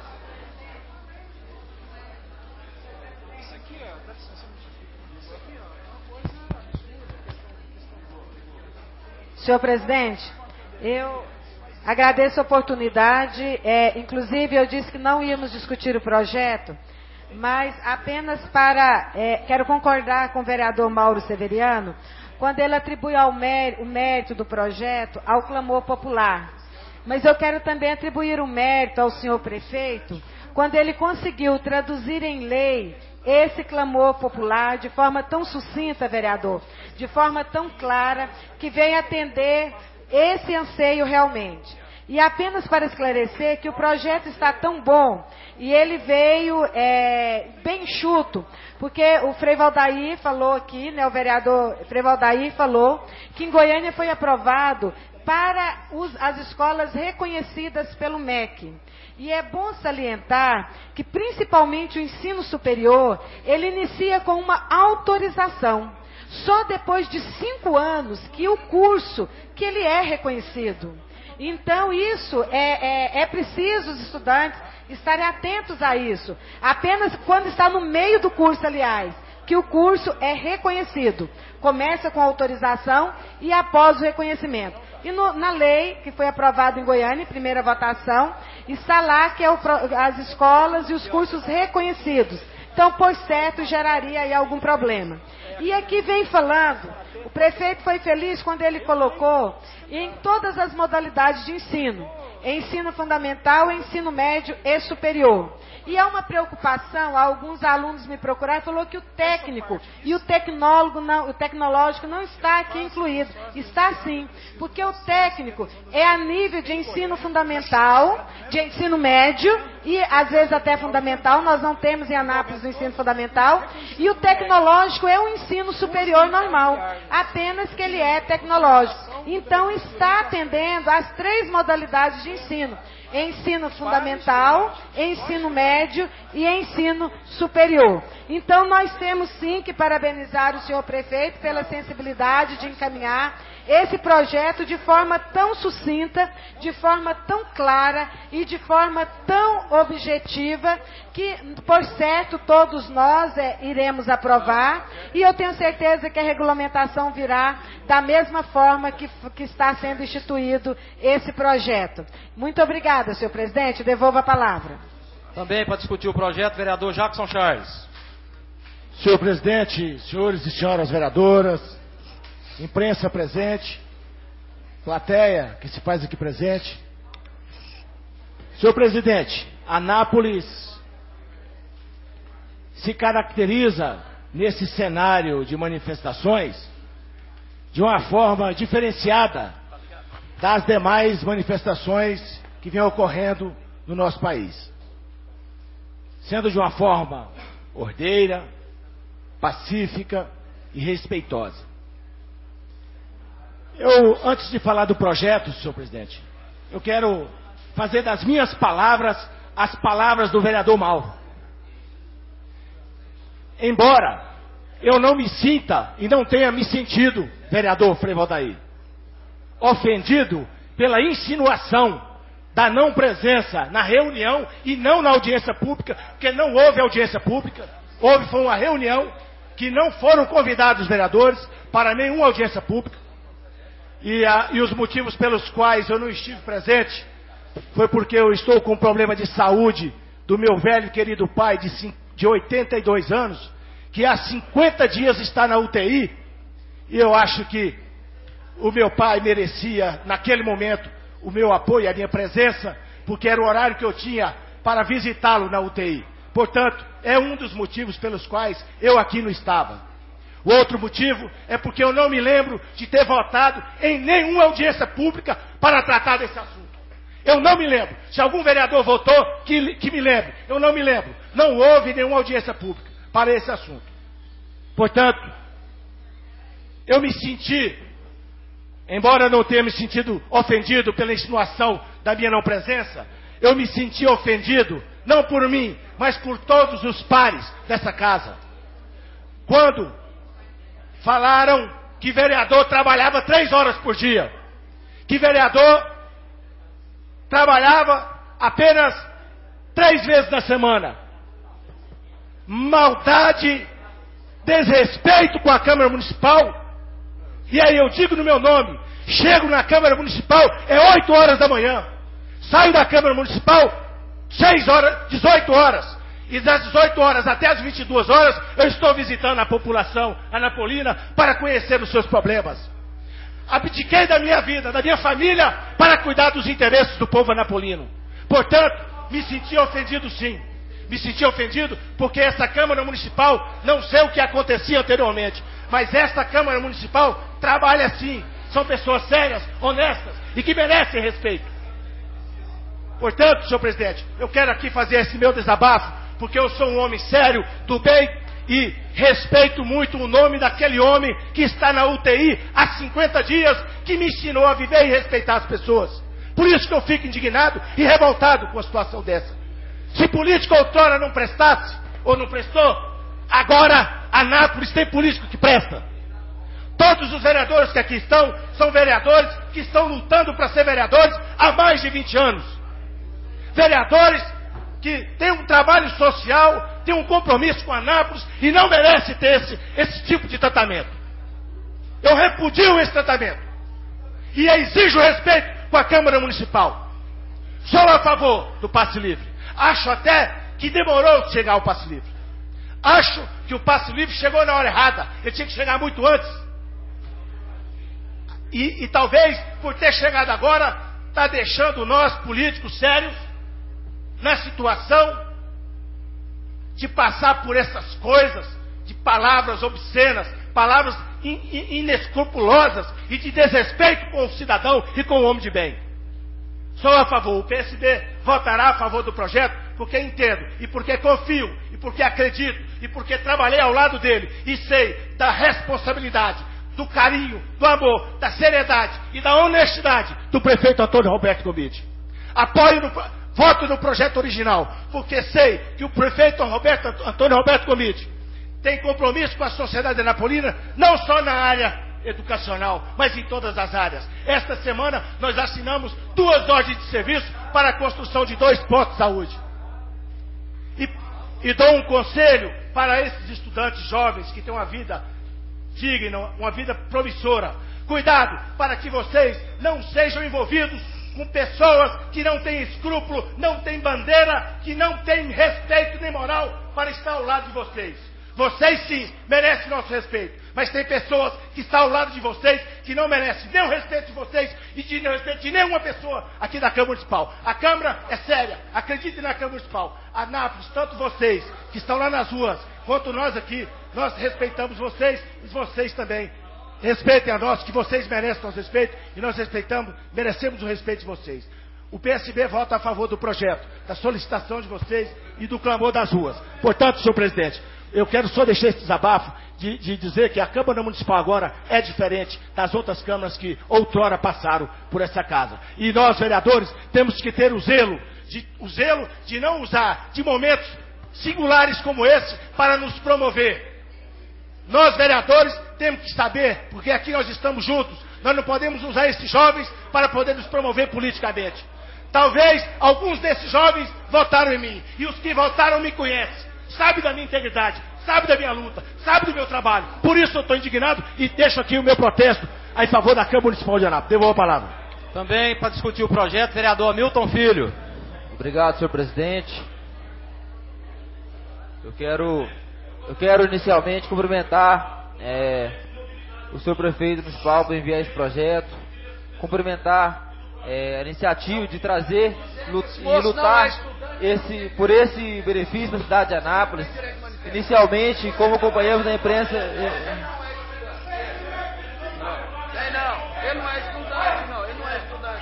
S7: Senhor presidente, eu agradeço a oportunidade. Inclusive, eu disse que não íamos discutir o projeto, mas apenas quero concordar com o vereador Mauro Severiano, quando ele atribui o mérito do projeto ao clamor popular. Mas eu quero também atribuir o mérito ao senhor prefeito, quando ele conseguiu traduzir em lei esse clamor popular de forma tão sucinta, vereador, de forma tão clara, que vem atender esse anseio realmente. E apenas para esclarecer que o projeto está tão bom, e ele veio bem enxuto, porque o Frei Valdair falou aqui, né, o vereador Frei Valdair falou, que em Goiânia foi aprovado para as escolas reconhecidas pelo MEC. E é bom salientar que, principalmente o ensino superior, ele inicia com uma autorização. Só depois de 5 anos que o curso, que ele é reconhecido. Então, isso é preciso os estudantes estarem atentos a isso. Apenas quando está no meio do curso, aliás, que o curso é reconhecido. Começa com autorização e após o reconhecimento. E na lei, que foi aprovada em Goiânia, em primeira votação, está lá que as escolas e os cursos reconhecidos. Então, por certo, geraria aí algum problema. E aqui vem falando, o prefeito foi feliz quando ele colocou em todas as modalidades de ensino fundamental, ensino médio e superior. E é uma preocupação, alguns alunos me procuraram e falaram que o técnico e o tecnológico não está aqui incluído. Está sim, porque o técnico é a nível de ensino fundamental, de ensino médio e às vezes até fundamental, nós não temos em Anápolis o ensino fundamental, e o tecnológico é o ensino superior normal, apenas que ele é tecnológico. Então está atendendo às 3 modalidades de ensino. Ensino fundamental, ensino médio e ensino superior. Então nós temos sim que parabenizar o senhor prefeito pela sensibilidade de encaminhar esse projeto de forma tão sucinta, de forma tão clara e de forma tão objetiva, que por certo todos nós iremos aprovar, e eu tenho certeza que a regulamentação virá da mesma forma que está sendo instituído esse projeto. Muito obrigada, senhor presidente. Devolvo a palavra.
S1: Também para discutir o projeto, vereador Jackson Charles.
S4: Senhor presidente, senhores e senhoras vereadoras, imprensa presente, plateia que se faz aqui presente. Senhor presidente, Anápolis se caracteriza nesse cenário de manifestações de uma forma diferenciada das demais manifestações que vêm ocorrendo no nosso país, sendo de uma forma ordeira, pacífica e respeitosa. Antes de falar do projeto, senhor presidente, eu quero fazer das minhas palavras as palavras do vereador Mauro. embora eu não me sinta e não tenha me sentido, vereador Frei Valdair, ofendido pela insinuação da não presença na reunião e não na audiência pública, porque não houve audiência pública, foi uma reunião que não foram convidados os vereadores para nenhuma audiência pública, e os motivos pelos quais eu não estive presente foi porque eu estou com um problema de saúde do meu velho querido pai de 82 anos, que há 50 dias está na UTI, e eu acho que o meu pai merecia, naquele momento, o meu apoio e a minha presença, porque era o horário que eu tinha para visitá-lo na UTI. Portanto, é um dos motivos pelos quais eu aqui não estava. O outro motivo é porque eu não me lembro de ter votado em nenhuma audiência pública para tratar desse assunto. Eu não me lembro. Se algum vereador votou, que me lembre. Eu não me lembro. Não houve nenhuma audiência pública para esse assunto. Portanto, eu me senti, embora não tenha me sentido ofendido pela insinuação da minha não presença, eu me senti ofendido, não por mim, mas por todos os pares dessa casa. Quando falaram que vereador trabalhava 3 horas por dia, que vereador trabalhava apenas 3 vezes na semana. Maldade, desrespeito com a Câmara Municipal. E aí eu digo no meu nome, chego na Câmara Municipal, é 8 horas da manhã. Saio da Câmara Municipal, 18 horas. E das 18 horas até as 22 horas, eu estou visitando a população anapolina para conhecer os seus problemas. Abdiquei da minha vida, da minha família, para cuidar dos interesses do povo anapolino. Portanto, me senti ofendido sim. Me senti ofendido porque essa Câmara Municipal, não sei o que acontecia anteriormente, mas esta Câmara Municipal trabalha assim. São pessoas sérias, honestas e que merecem respeito. Portanto, senhor presidente, eu quero aqui fazer esse meu desabafo, porque eu sou um homem sério, do bem, e respeito muito o nome daquele homem que está na UTI há 50 dias, que me ensinou a viver e respeitar as pessoas. Por isso que eu fico indignado e revoltado com a situação dessa. Se político outrora não prestasse, ou não prestou, agora Anápolis tem político que presta. Todos os vereadores que aqui estão, são vereadores que estão lutando para ser vereadores há mais de 20 anos. Vereadores que têm um trabalho social, têm um compromisso com Anápolis e não merece ter esse tipo de tratamento. Eu repudio esse tratamento e exijo respeito com a Câmara Municipal. Sou a favor do passe livre. Acho até que demorou de chegar o passe livre. Acho que o passe livre chegou na hora errada. Ele tinha que chegar muito antes. E talvez, por ter chegado agora, está deixando nós, políticos sérios, na situação de passar por essas coisas, de palavras obscenas, palavras inescrupulosas e de desrespeito com o cidadão e com o homem de bem. Sou a favor. O PSD votará a favor do projeto porque entendo, e porque confio, e porque acredito, e porque trabalhei ao lado dele e sei da responsabilidade, do carinho, do amor, da seriedade e da honestidade do prefeito Antônio Roberto Gomide. Voto no projeto original, porque sei que o prefeito Antônio Roberto Gomide tem compromisso com a sociedade anapolina, não só na área educacional, mas em todas as áreas. Esta semana nós assinamos 2 ordens de serviço para a construção de 2 postos de saúde. E dou um conselho para esses estudantes jovens que têm uma vida digna, uma vida promissora. Cuidado para que vocês não sejam envolvidos com pessoas que não têm escrúpulo, não têm bandeira, que não têm respeito nem moral para estar ao lado de vocês. Vocês sim merecem nosso respeito, mas tem pessoas que estão ao lado de vocês que não merecem nem o respeito de vocês e de nem o respeito de nenhuma pessoa aqui da Câmara Municipal. A Câmara é séria, acreditem na Câmara Municipal. Anápolis, tanto vocês que estão lá nas ruas, quanto nós aqui, nós respeitamos vocês e vocês também. Respeitem a nós, que vocês merecem nosso respeito e nós merecemos o respeito de vocês. O PSB vota a favor do projeto, da solicitação de vocês e do clamor das ruas. Portanto, senhor presidente, eu quero só deixar esse desabafo de dizer que a Câmara Municipal agora é diferente das outras câmaras que outrora passaram por essa casa. E nós, vereadores, temos que ter o zelo de não usar de momentos singulares como esse para nos promover. Nós, vereadores, temos que saber, porque aqui nós estamos juntos, nós não podemos usar esses jovens para poder nos promover politicamente. Talvez alguns desses jovens votaram em mim, e os que votaram me conhecem, sabem da minha integridade, sabem da minha luta, sabem do meu trabalho. Por isso eu estou indignado e deixo aqui o meu protesto a favor da Câmara Municipal de Anápolis. Devolvo a palavra.
S1: Também para discutir o projeto, vereador Hamilton Filho.
S3: Obrigado, senhor presidente. Eu quero inicialmente cumprimentar o senhor prefeito municipal por enviar esse projeto, cumprimentar a iniciativa de trazer e lutar por esse benefício da cidade de Anápolis. Inicialmente, como acompanhamos na imprensa...
S9: Ele não é estudante, não. Ele não é estudante.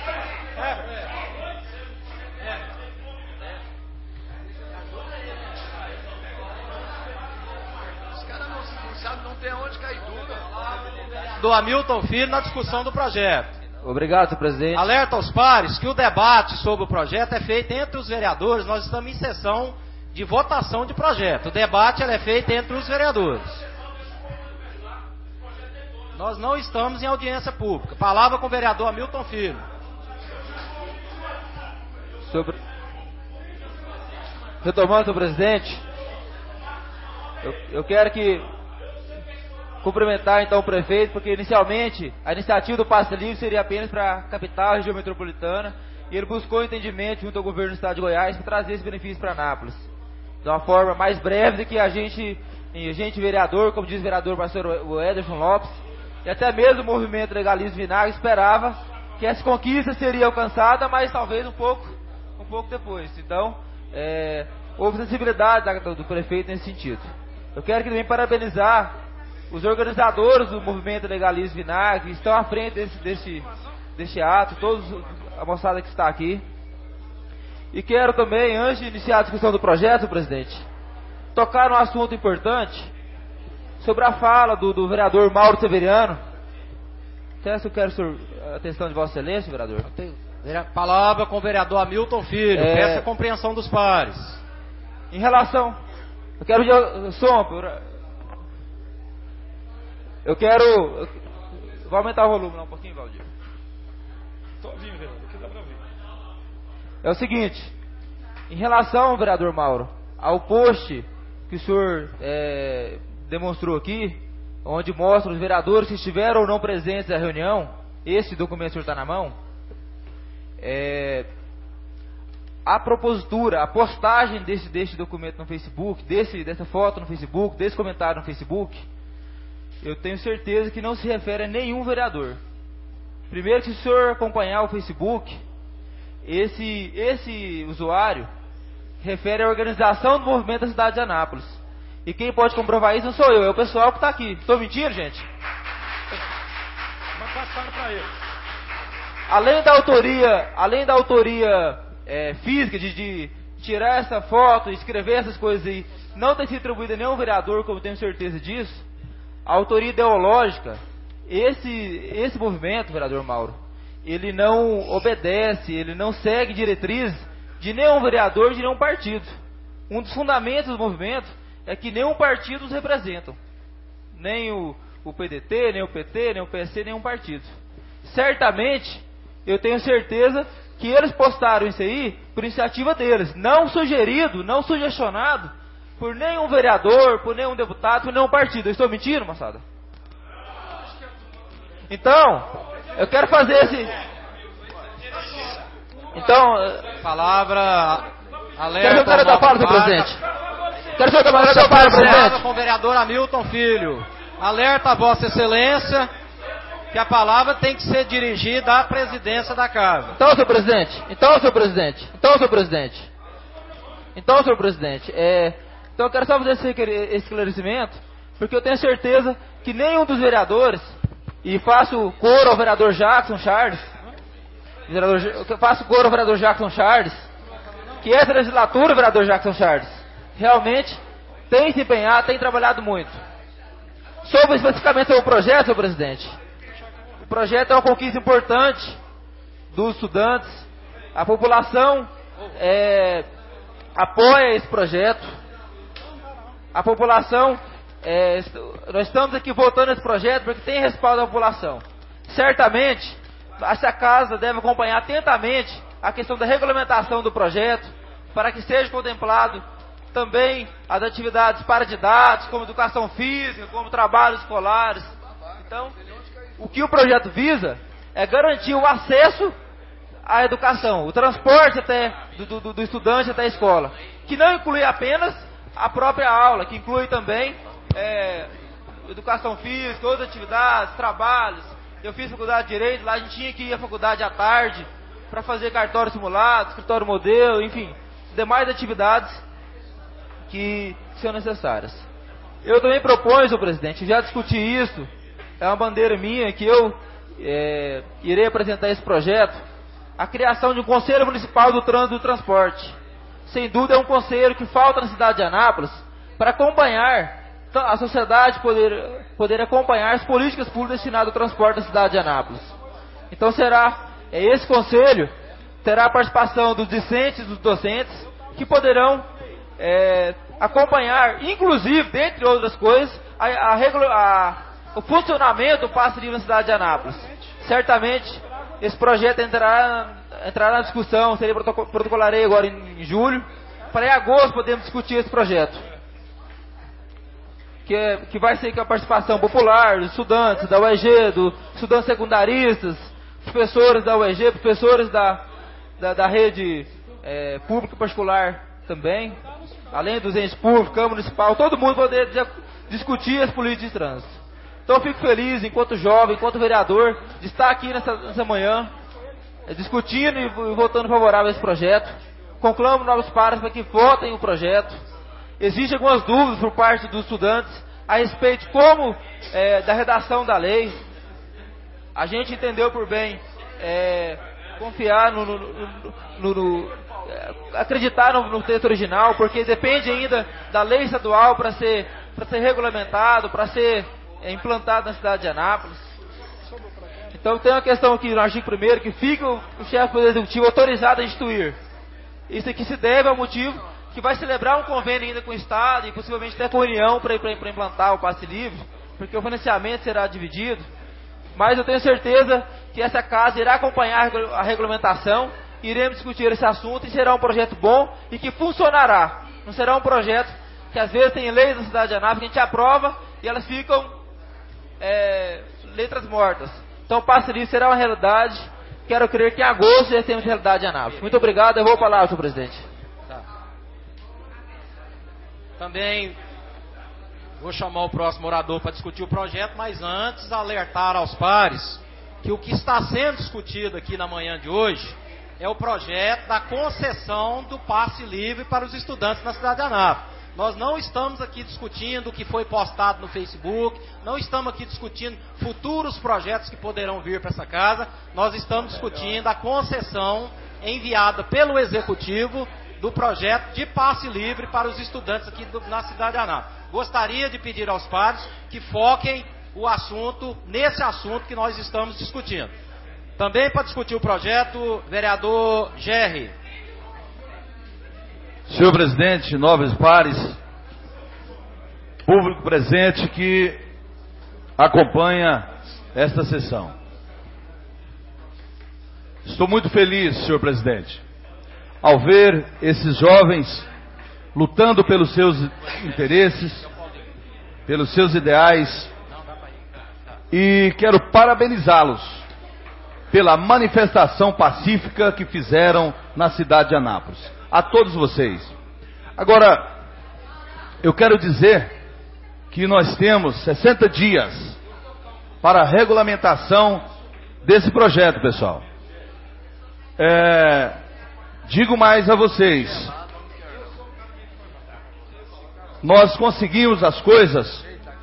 S9: Os caras não sabem, não tem onde cair duro.
S1: Do Hamilton Filho na discussão do projeto.
S3: Obrigado, senhor presidente.
S1: Alerta aos pares que o debate sobre o projeto é feito entre os vereadores. Nós estamos em sessão de votação de projeto. O debate é feito entre os vereadores. Nós não estamos em audiência pública. Palavra com o vereador Hamilton Filho.
S3: Retomando, senhor presidente, eu quero cumprimentar então o prefeito, porque inicialmente a iniciativa do passe livre seria apenas para a capital, região metropolitana, e ele buscou entendimento junto ao governo do estado de Goiás para trazer esse benefício para Anápolis, de uma forma mais breve do que a gente vereador, como diz o vereador pastor Ederson Lopes, e até mesmo o movimento Legalismo Vinagre esperava que essa conquista seria alcançada, mas talvez um pouco depois. Então, houve sensibilidade do prefeito nesse sentido. Eu quero também parabenizar os organizadores do movimento Legalismo Vinagre, que estão à frente desse ato, todos a moçada que está aqui. E quero também, antes de iniciar a discussão do projeto, presidente, tocar num assunto importante sobre a fala do vereador Mauro Severiano. Eu quero a atenção de Vossa Excelência, vereador.
S1: Palavra com o vereador Hamilton Filho. Peço a compreensão dos pares.
S3: Em relação... Vou aumentar o volume lá um pouquinho, Valdir.
S8: Estou ouvindo, vereador, aqui dá para ouvir.
S3: É o seguinte, em relação, vereador Mauro, ao post que o senhor demonstrou aqui, onde mostra os vereadores que estiveram ou não presentes na reunião, esse documento que o senhor está na mão, a propositura, a postagem desse documento no Facebook, dessa foto no Facebook, desse comentário no Facebook, eu tenho certeza que não se refere a nenhum vereador. Primeiro, se o senhor acompanhar o Facebook, esse usuário refere à organização do movimento da cidade de Anápolis. E quem pode comprovar isso não sou eu, é o pessoal que está aqui. Estou mentindo, gente?
S8: Mas passaram para ele.
S3: Além da autoria física de tirar essa foto, escrever essas coisas aí, não ter sido atribuída a nenhum vereador, como tenho certeza disso, a autoria ideológica, esse movimento, vereador Mauro, ele não obedece, ele não segue diretrizes de nenhum vereador, de nenhum partido. Um dos fundamentos do movimento é que nenhum partido os representam. Nem o PDT, nem o PT, nem o PSC, nenhum partido. Certamente, eu tenho certeza que eles postaram isso aí por iniciativa deles, não sugerido, não sugestionado por nenhum vereador, por nenhum deputado, por nenhum partido. Eu estou mentindo, moçada? Então, eu quero fazer esse... Então...
S1: Palavra... Alerta...
S3: Quero ver o cara da fala, senhor presidente. Quero ver o cara da fala, presidente.
S1: Com o vereador Hamilton Filho. Alerta a Vossa Excelência que a palavra tem que ser dirigida à presidência da Casa.
S3: Então, senhor presidente. Então, eu quero só fazer esse esclarecimento, porque eu tenho certeza que nenhum dos vereadores, e faço coro ao vereador Jackson Charles, que essa legislatura, vereador Jackson Charles, realmente tem se empenhado, tem trabalhado muito. Especificamente sobre o projeto, senhor presidente. O projeto é uma conquista importante dos estudantes. A população apoia esse projeto. a população, nós estamos aqui votando esse projeto porque tem respaldo da população. Certamente, essa casa deve acompanhar atentamente a questão da regulamentação do projeto, para que seja contemplado também as atividades paradidáticas, como educação física, como trabalhos escolares. Então, o que o projeto visa é garantir o acesso à educação, o transporte até do estudante até a escola, que não inclui apenas a própria aula, que inclui também educação física, outras atividades, trabalhos. Eu fiz faculdade de Direito, lá a gente tinha que ir à faculdade à tarde para fazer cartório simulado, escritório modelo, enfim, demais atividades que são necessárias. Eu também proponho, senhor presidente, já discuti isso, é uma bandeira minha que eu irei apresentar esse projeto, a criação de um Conselho Municipal do Trânsito e do Transporte. Sem dúvida é um conselho que falta na cidade de Anápolis para acompanhar, a sociedade poder acompanhar as políticas públicas destinadas ao transporte da cidade de Anápolis. Então esse conselho terá a participação dos discentes e dos docentes que poderão acompanhar, inclusive, dentre outras coisas, o funcionamento do passe livre na cidade de Anápolis. Certamente, esse projeto entrará na discussão, protocolarei agora em julho, para em agosto podermos discutir esse projeto. Que vai ser com a participação popular, dos estudantes da UEG, dos estudantes secundaristas, professores da UEG, professores da rede pública e particular também, além dos entes públicos, Câmara Municipal, todo mundo poder discutir as políticas de trânsito. Então eu fico feliz, enquanto jovem, enquanto vereador, de estar aqui nessa manhã, discutindo e votando favorável a esse projeto. Conclamo novos pares para que votem o projeto. Existem algumas dúvidas por parte dos estudantes a respeito de como da redação da lei. A gente entendeu por bem confiar acreditar no texto original, porque depende ainda da lei estadual para ser regulamentado, para ser implantado na cidade de Anápolis. Então tem uma questão aqui no artigo 1º que fica o chefe do Poder Executivo autorizado a instituir. Isso aqui se deve ao motivo que vai celebrar um convênio ainda com o Estado e possivelmente até com a União para implantar o passe livre, porque o financiamento será dividido. Mas eu tenho certeza que essa casa irá acompanhar a regulamentação, iremos discutir esse assunto e será um projeto bom e que funcionará. Não será um projeto que às vezes tem leis na cidade de Anápolis que a gente aprova e elas ficam letras mortas. Então o passe livre será uma realidade. Quero crer que em agosto já temos realidade em Anápolis. Muito obrigado, eu vou para lá, senhor presidente.
S1: Tá. Também vou chamar o próximo orador para discutir o projeto, mas antes alertar aos pares que o que está sendo discutido aqui na manhã de hoje é o projeto da concessão do passe livre para os estudantes na cidade de Anápolis. Nós não estamos aqui discutindo o que foi postado no Facebook, não estamos aqui discutindo futuros projetos que poderão vir para essa casa, nós estamos discutindo a concessão enviada pelo Executivo do projeto de passe livre para os estudantes aqui na cidade de Anápolis. Gostaria de pedir aos pares que foquem o assunto nesse assunto que nós estamos discutindo. Também para discutir o projeto, vereador Gerry.
S12: Senhor presidente, nobres pares, público presente que acompanha esta sessão. Estou muito feliz, senhor presidente, ao ver esses jovens lutando pelos seus interesses, pelos seus ideais, e quero parabenizá-los pela manifestação pacífica que fizeram na cidade de Anápolis. A todos vocês. Agora, eu quero dizer que nós temos 60 dias para a regulamentação desse projeto, pessoal. Digo mais a vocês. Nós conseguimos as coisas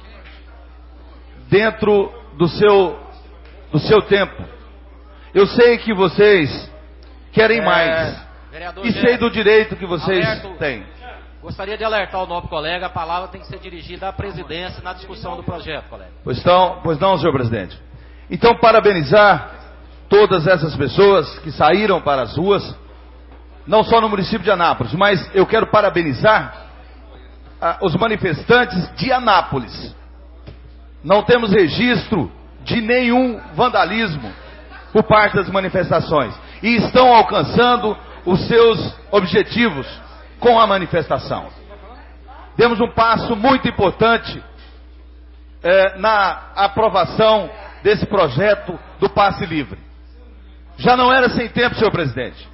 S12: dentro do seu tempo. Eu sei que vocês querem mais. E sei do direito que vocês têm.
S1: Gostaria de alertar o novo colega, a palavra tem que ser dirigida à presidência na discussão do projeto, colega.
S12: Pois não, senhor presidente. Então, parabenizar todas essas pessoas que saíram para as ruas, não só no município de Anápolis, mas eu quero parabenizar os manifestantes de Anápolis. Não temos registro de nenhum vandalismo por parte das manifestações. E estão alcançando os seus objetivos com a manifestação. Demos um passo muito importante na aprovação desse projeto do passe livre. Já não era sem tempo, senhor presidente.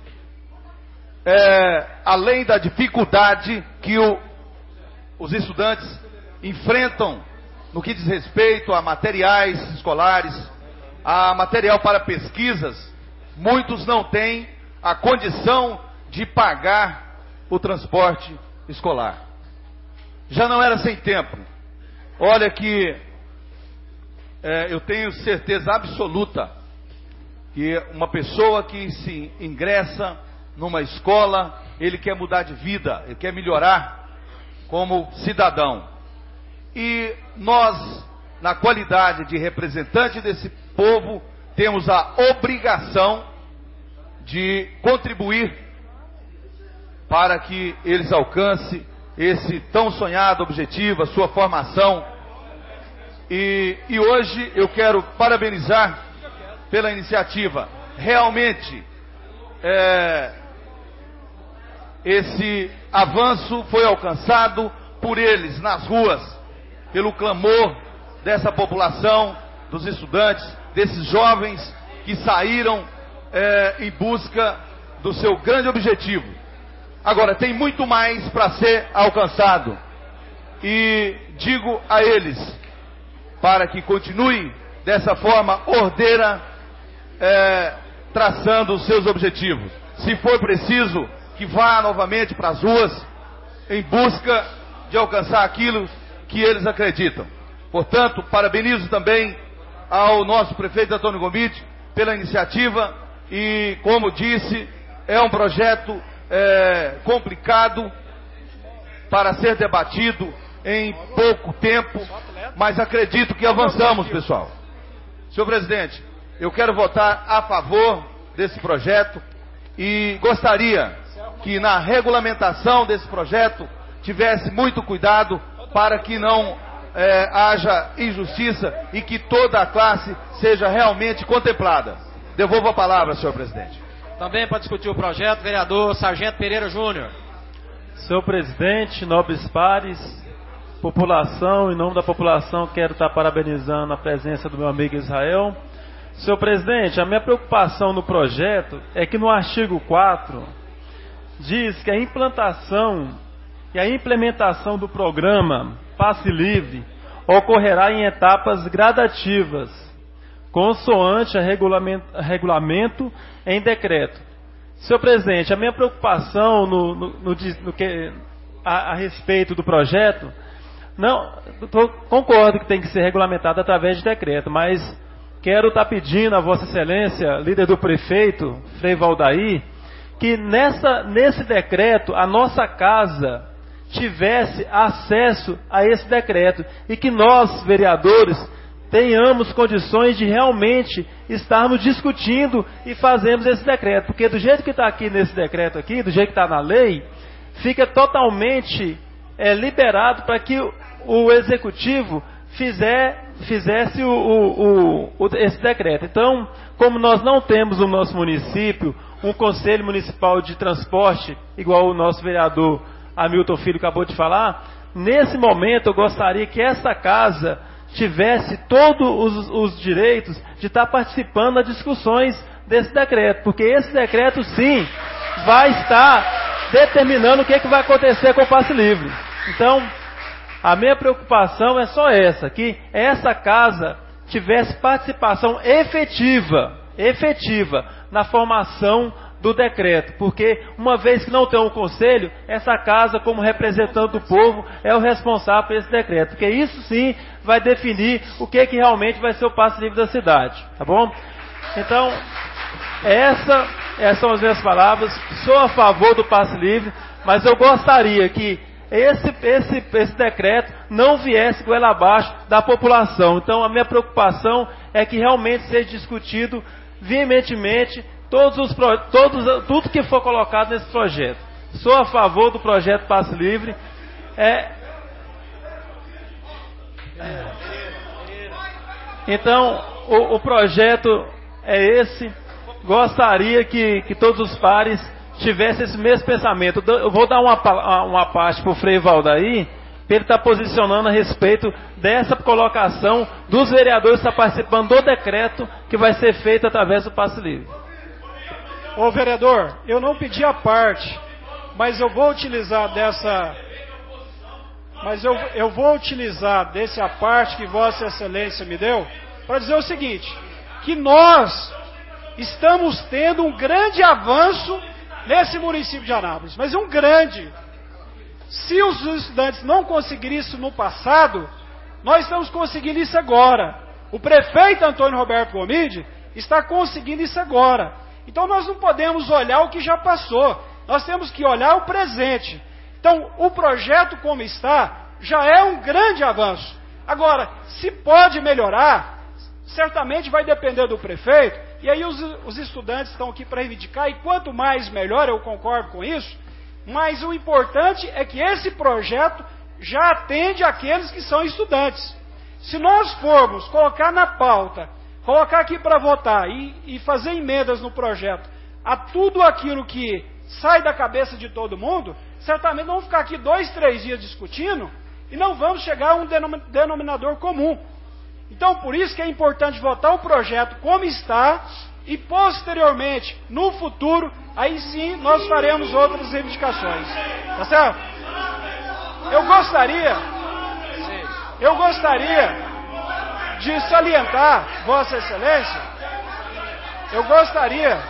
S12: Além da dificuldade que os estudantes enfrentam no que diz respeito a materiais escolares, a material para pesquisas, muitos não têm a condição de pagar o transporte escolar. Já não era sem tempo. Olha que eu tenho certeza absoluta que uma pessoa que se ingressa numa escola, ele quer mudar de vida, ele quer melhorar como cidadão. E nós, na qualidade de representante desse povo, temos a obrigação de contribuir para que eles alcancem esse tão sonhado objetivo, a sua formação. E hoje eu quero parabenizar pela iniciativa. Realmente, esse avanço foi alcançado por eles nas ruas, pelo clamor dessa população, dos estudantes, desses jovens que saíram em busca do seu grande objetivo. Agora, tem muito mais para ser alcançado. E digo a eles, para que continuem dessa forma ordeira, traçando os seus objetivos. Se for preciso, que vá novamente para as ruas, em busca de alcançar aquilo que eles acreditam. Portanto, parabenizo também ao nosso prefeito Antônio Gomide pela iniciativa e, como disse, é um projeto complicado para ser debatido em pouco tempo, mas acredito que avançamos, pessoal. Senhor presidente, eu quero votar a favor desse projeto e gostaria que na regulamentação desse projeto tivesse muito cuidado para que não haja injustiça e que toda a classe seja realmente contemplada. Devolvo a palavra, senhor presidente.
S1: Também para discutir o projeto, vereador Sargento Pereira Júnior.
S13: Senhor presidente, nobres pares, população, em nome da população quero estar parabenizando a presença do meu amigo Israel. Senhor presidente, a minha preocupação no projeto é que no artigo 4 diz que a implantação e a implementação do programa Passe Livre ocorrerá em etapas gradativas, consoante a regulamento em decreto. Senhor presidente, a minha preocupação a respeito do projeto, concordo que tem que ser regulamentado através de decreto, mas quero estar pedindo a Vossa Excelência, líder do prefeito, Frei Valdair, que nesse decreto a nossa casa tivesse acesso a esse decreto e que nós, vereadores, tenhamos condições de realmente estarmos discutindo e fazermos esse decreto, porque do jeito que está aqui nesse decreto aqui, do jeito que está na lei, fica totalmente liberado para que o executivo fizesse esse decreto. Então, como nós não temos no nosso município um conselho municipal de transporte, igual o nosso vereador Hamilton Filho acabou de falar, nesse momento eu gostaria que essa casa tivesse todos os direitos de estar participando das discussões desse decreto, porque esse decreto sim vai estar determinando o que vai acontecer com o passe livre. Então, a minha preocupação é só essa, que essa casa tivesse participação efetiva na formação do decreto, porque uma vez que não tem um conselho, essa casa, como representante do povo, é o responsável por esse decreto, porque isso sim vai definir o que realmente vai ser o passe livre da cidade, tá bom? Então, essas são as minhas palavras. Sou a favor do passe livre, mas eu gostaria que esse decreto não viesse goela abaixo da população. Então, a minha preocupação é que realmente seja discutido veementemente tudo que for colocado nesse projeto. Sou a favor do projeto Passe Livre. Então, o projeto é esse. Gostaria que todos os pares tivessem esse mesmo pensamento. Eu vou dar uma parte para o Frei Valdair, para ele estar posicionando a respeito dessa colocação dos vereadores que estão participando do decreto que vai ser feito através do passe livre.
S5: Ô vereador, eu não pedi a parte, mas eu vou utilizar dessa... Mas eu vou utilizar dessa parte que Vossa Excelência me deu para dizer o seguinte, que nós estamos tendo um grande avanço nesse município de Anápolis, mas um grande. Se os estudantes não conseguiram isso no passado, nós estamos conseguindo isso agora. O prefeito Antônio Roberto Gomide está conseguindo isso agora. Então nós não podemos olhar o que já passou, nós temos que olhar o presente. Então, o projeto como está, já é um grande avanço. Agora, se pode melhorar, certamente vai depender do prefeito, e aí os estudantes estão aqui para reivindicar, e quanto mais melhor, eu concordo com isso, mas o importante é que esse projeto já atende aqueles que são estudantes. Se nós formos colocar na pauta, colocar aqui para votar e fazer emendas no projeto, a tudo aquilo que sai da cabeça de todo mundo, certamente vamos ficar aqui 2, 3 dias discutindo e não vamos chegar a um denominador comum. Então, por isso que é importante votar o projeto como está e, posteriormente, no futuro, aí sim nós faremos outras reivindicações. Tá certo? Eu gostaria de salientar, Vossa Excelência, eu gostaria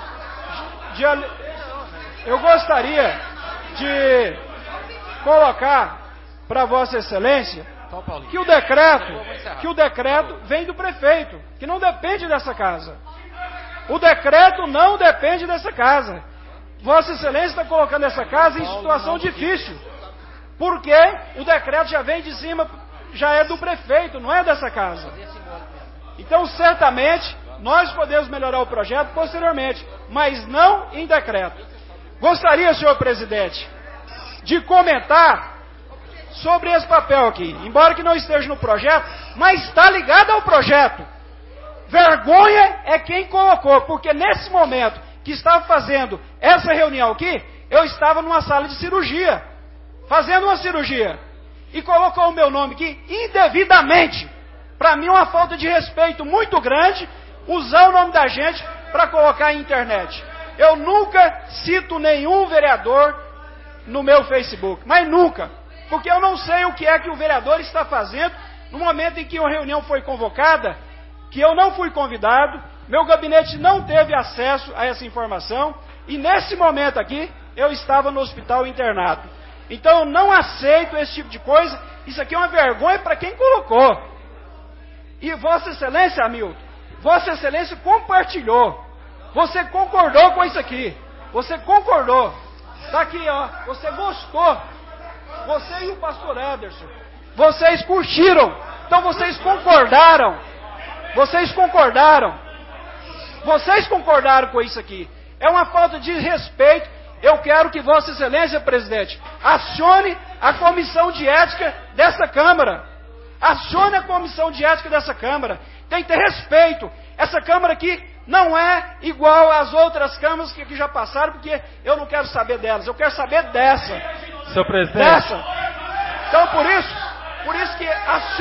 S5: de colocar para Vossa Excelência que o decreto vem do prefeito, que não depende dessa casa. O decreto não depende dessa casa. Vossa Excelência está colocando essa casa em situação difícil, porque o decreto já vem de cima, já é do prefeito, não é dessa casa. Então, certamente, nós podemos melhorar o projeto posteriormente, mas não em decreto. Gostaria, senhor presidente, de comentar sobre esse papel aqui, embora que não esteja no projeto, mas está ligado ao projeto. Vergonha é quem colocou, porque nesse momento que estava fazendo essa reunião aqui, eu estava numa sala de cirurgia, fazendo uma cirurgia, e colocou o meu nome aqui indevidamente. Para mim é uma falta de respeito muito grande usar o nome da gente para colocar em internet. Eu nunca cito nenhum vereador no meu Facebook, mas nunca, porque eu não sei o que é que o vereador está fazendo no momento em que uma reunião foi convocada, que eu não fui convidado, meu gabinete não teve acesso a essa informação, e nesse momento aqui, eu estava no hospital internado. Então eu não aceito esse tipo de coisa, isso aqui é uma vergonha para quem colocou. E Vossa Excelência, Hamilton, Vossa Excelência compartilhou, você concordou com isso aqui, você concordou, está aqui ó, você gostou, você e o pastor Anderson, vocês curtiram, então vocês concordaram com isso aqui. É uma falta de respeito. Eu quero que Vossa Excelência, presidente, acione a comissão de ética dessa Câmara. Acione a comissão de ética dessa Câmara. Tem que ter respeito. Essa Câmara aqui não é igual às outras câmaras que aqui já passaram, porque eu não quero saber delas. Eu quero saber dessa.
S13: Senhor presidente.
S5: Dessa. Então, por isso que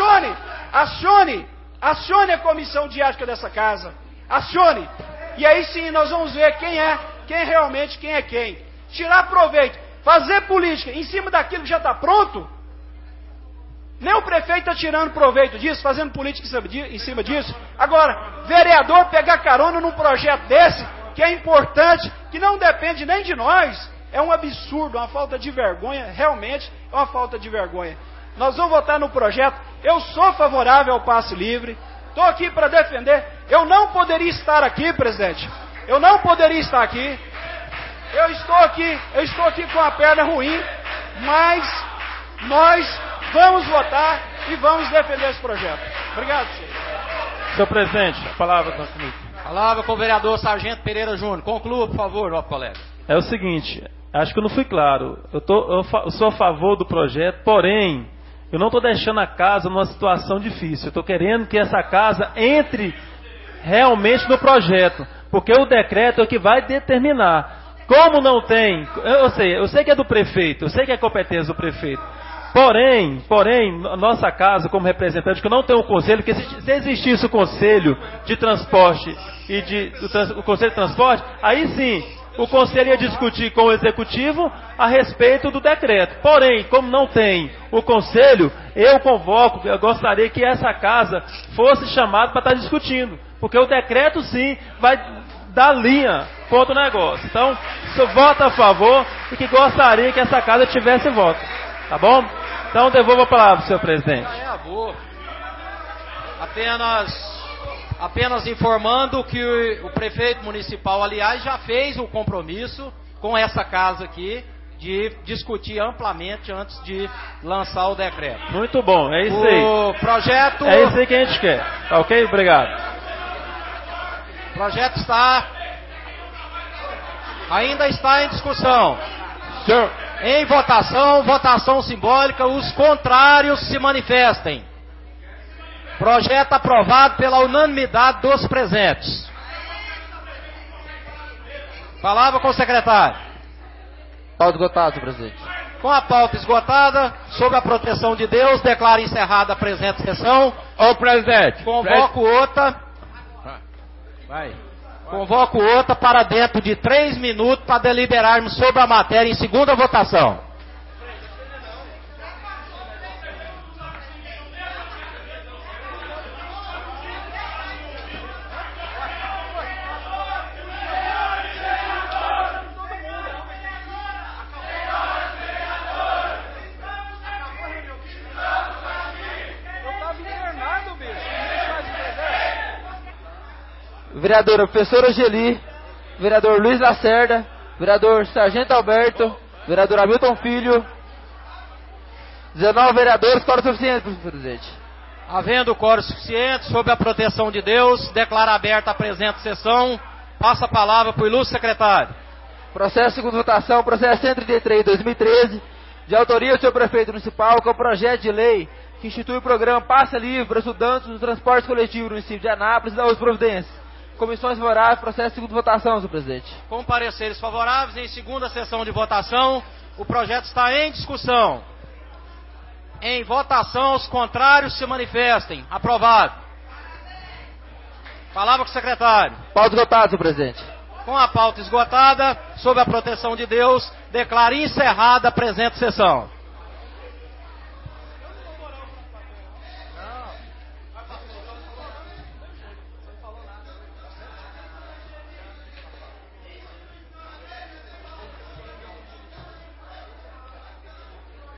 S5: acione a comissão de ética dessa casa. Acione. E aí sim nós vamos ver quem realmente quem é quem. Tirar proveito, fazer política em cima daquilo que já está pronto. Nem o prefeito está tirando proveito disso, fazendo política em cima disso. Agora, vereador pegar carona num projeto desse, que é importante, que não depende nem de nós, é um absurdo, uma falta de vergonha, realmente é uma falta de vergonha. Nós vamos votar no projeto. Eu sou favorável ao passe livre. Estou aqui para defender. Eu não poderia estar aqui, presidente. Eu não poderia estar aqui. Eu estou aqui com a perna ruim, mas nós vamos votar e vamos defender esse projeto. Obrigado, senhor.
S13: Senhor presidente, a palavra está comigo.
S1: Palavra com o vereador Sargento Pereira Júnior. Conclua, por favor, nosso colega.
S13: É o seguinte, acho que eu não fui claro. Eu sou a favor do projeto, porém, Eu não estou deixando a casa numa situação difícil. Eu estou querendo que essa casa entre realmente no projeto, porque o decreto é o que vai determinar. Como não tem, eu sei que é do prefeito, eu sei que é competência do prefeito. Porém, nossa casa, como representante, que eu não tenho um conselho, porque se existisse o conselho de transporte o conselho de transporte, aí sim, o conselho ia discutir com o executivo a respeito do decreto. Porém, como não tem o conselho, eu gostaria que essa casa fosse chamada para estar discutindo, porque o decreto sim vai dar linha contra o negócio. Então, eu voto a favor e que gostaria que essa casa tivesse voto. Tá bom? Então, devolvo a palavra, senhor presidente.
S1: Apenas informando que o prefeito municipal, aliás, já fez o compromisso com essa casa aqui de discutir amplamente antes de lançar o decreto.
S13: Muito bom, é isso aí.
S1: O projeto...
S13: É isso aí que a gente quer. Tá ok? Obrigado.
S1: O projeto ainda está em discussão.
S12: Senhor.
S1: Em votação simbólica, os contrários se manifestem. Projeto aprovado pela unanimidade dos presentes. Palavra com o secretário.
S3: Pauta esgotada, senhor presidente.
S1: Com a pauta esgotada, sob a proteção de Deus, declaro encerrada a presente sessão.
S12: Ô, presidente.
S1: Convoco outra. Convoco outra para dentro de 3 minutos para deliberarmos sobre a matéria em segunda votação.
S3: Vereadora professora Geli, vereador Luiz Lacerda, vereador Sargento Alberto, vereador Hamilton Filho, 19 vereadores, quórum suficiente, presidente.
S1: Havendo quórum suficiente, sob a proteção de Deus, declaro aberta a presente sessão. Passa a palavra para o ilustre secretário.
S3: Processo segunda votação, processo 133/2013, de autoria do senhor prefeito municipal, que é o projeto de lei que institui o programa Passa Livre para estudantes do transporte coletivo no município de Anápolis e da Providências. Comissões favoráveis, processo de segunda votação, senhor presidente.
S1: Com pareceres favoráveis, em segunda sessão de votação, o projeto está em discussão. Em votação, os contrários se manifestem. Aprovado. Palavra com o secretário.
S3: Pauta esgotada, senhor presidente.
S1: Com a pauta esgotada, sob a proteção de Deus, declaro encerrada a presente sessão.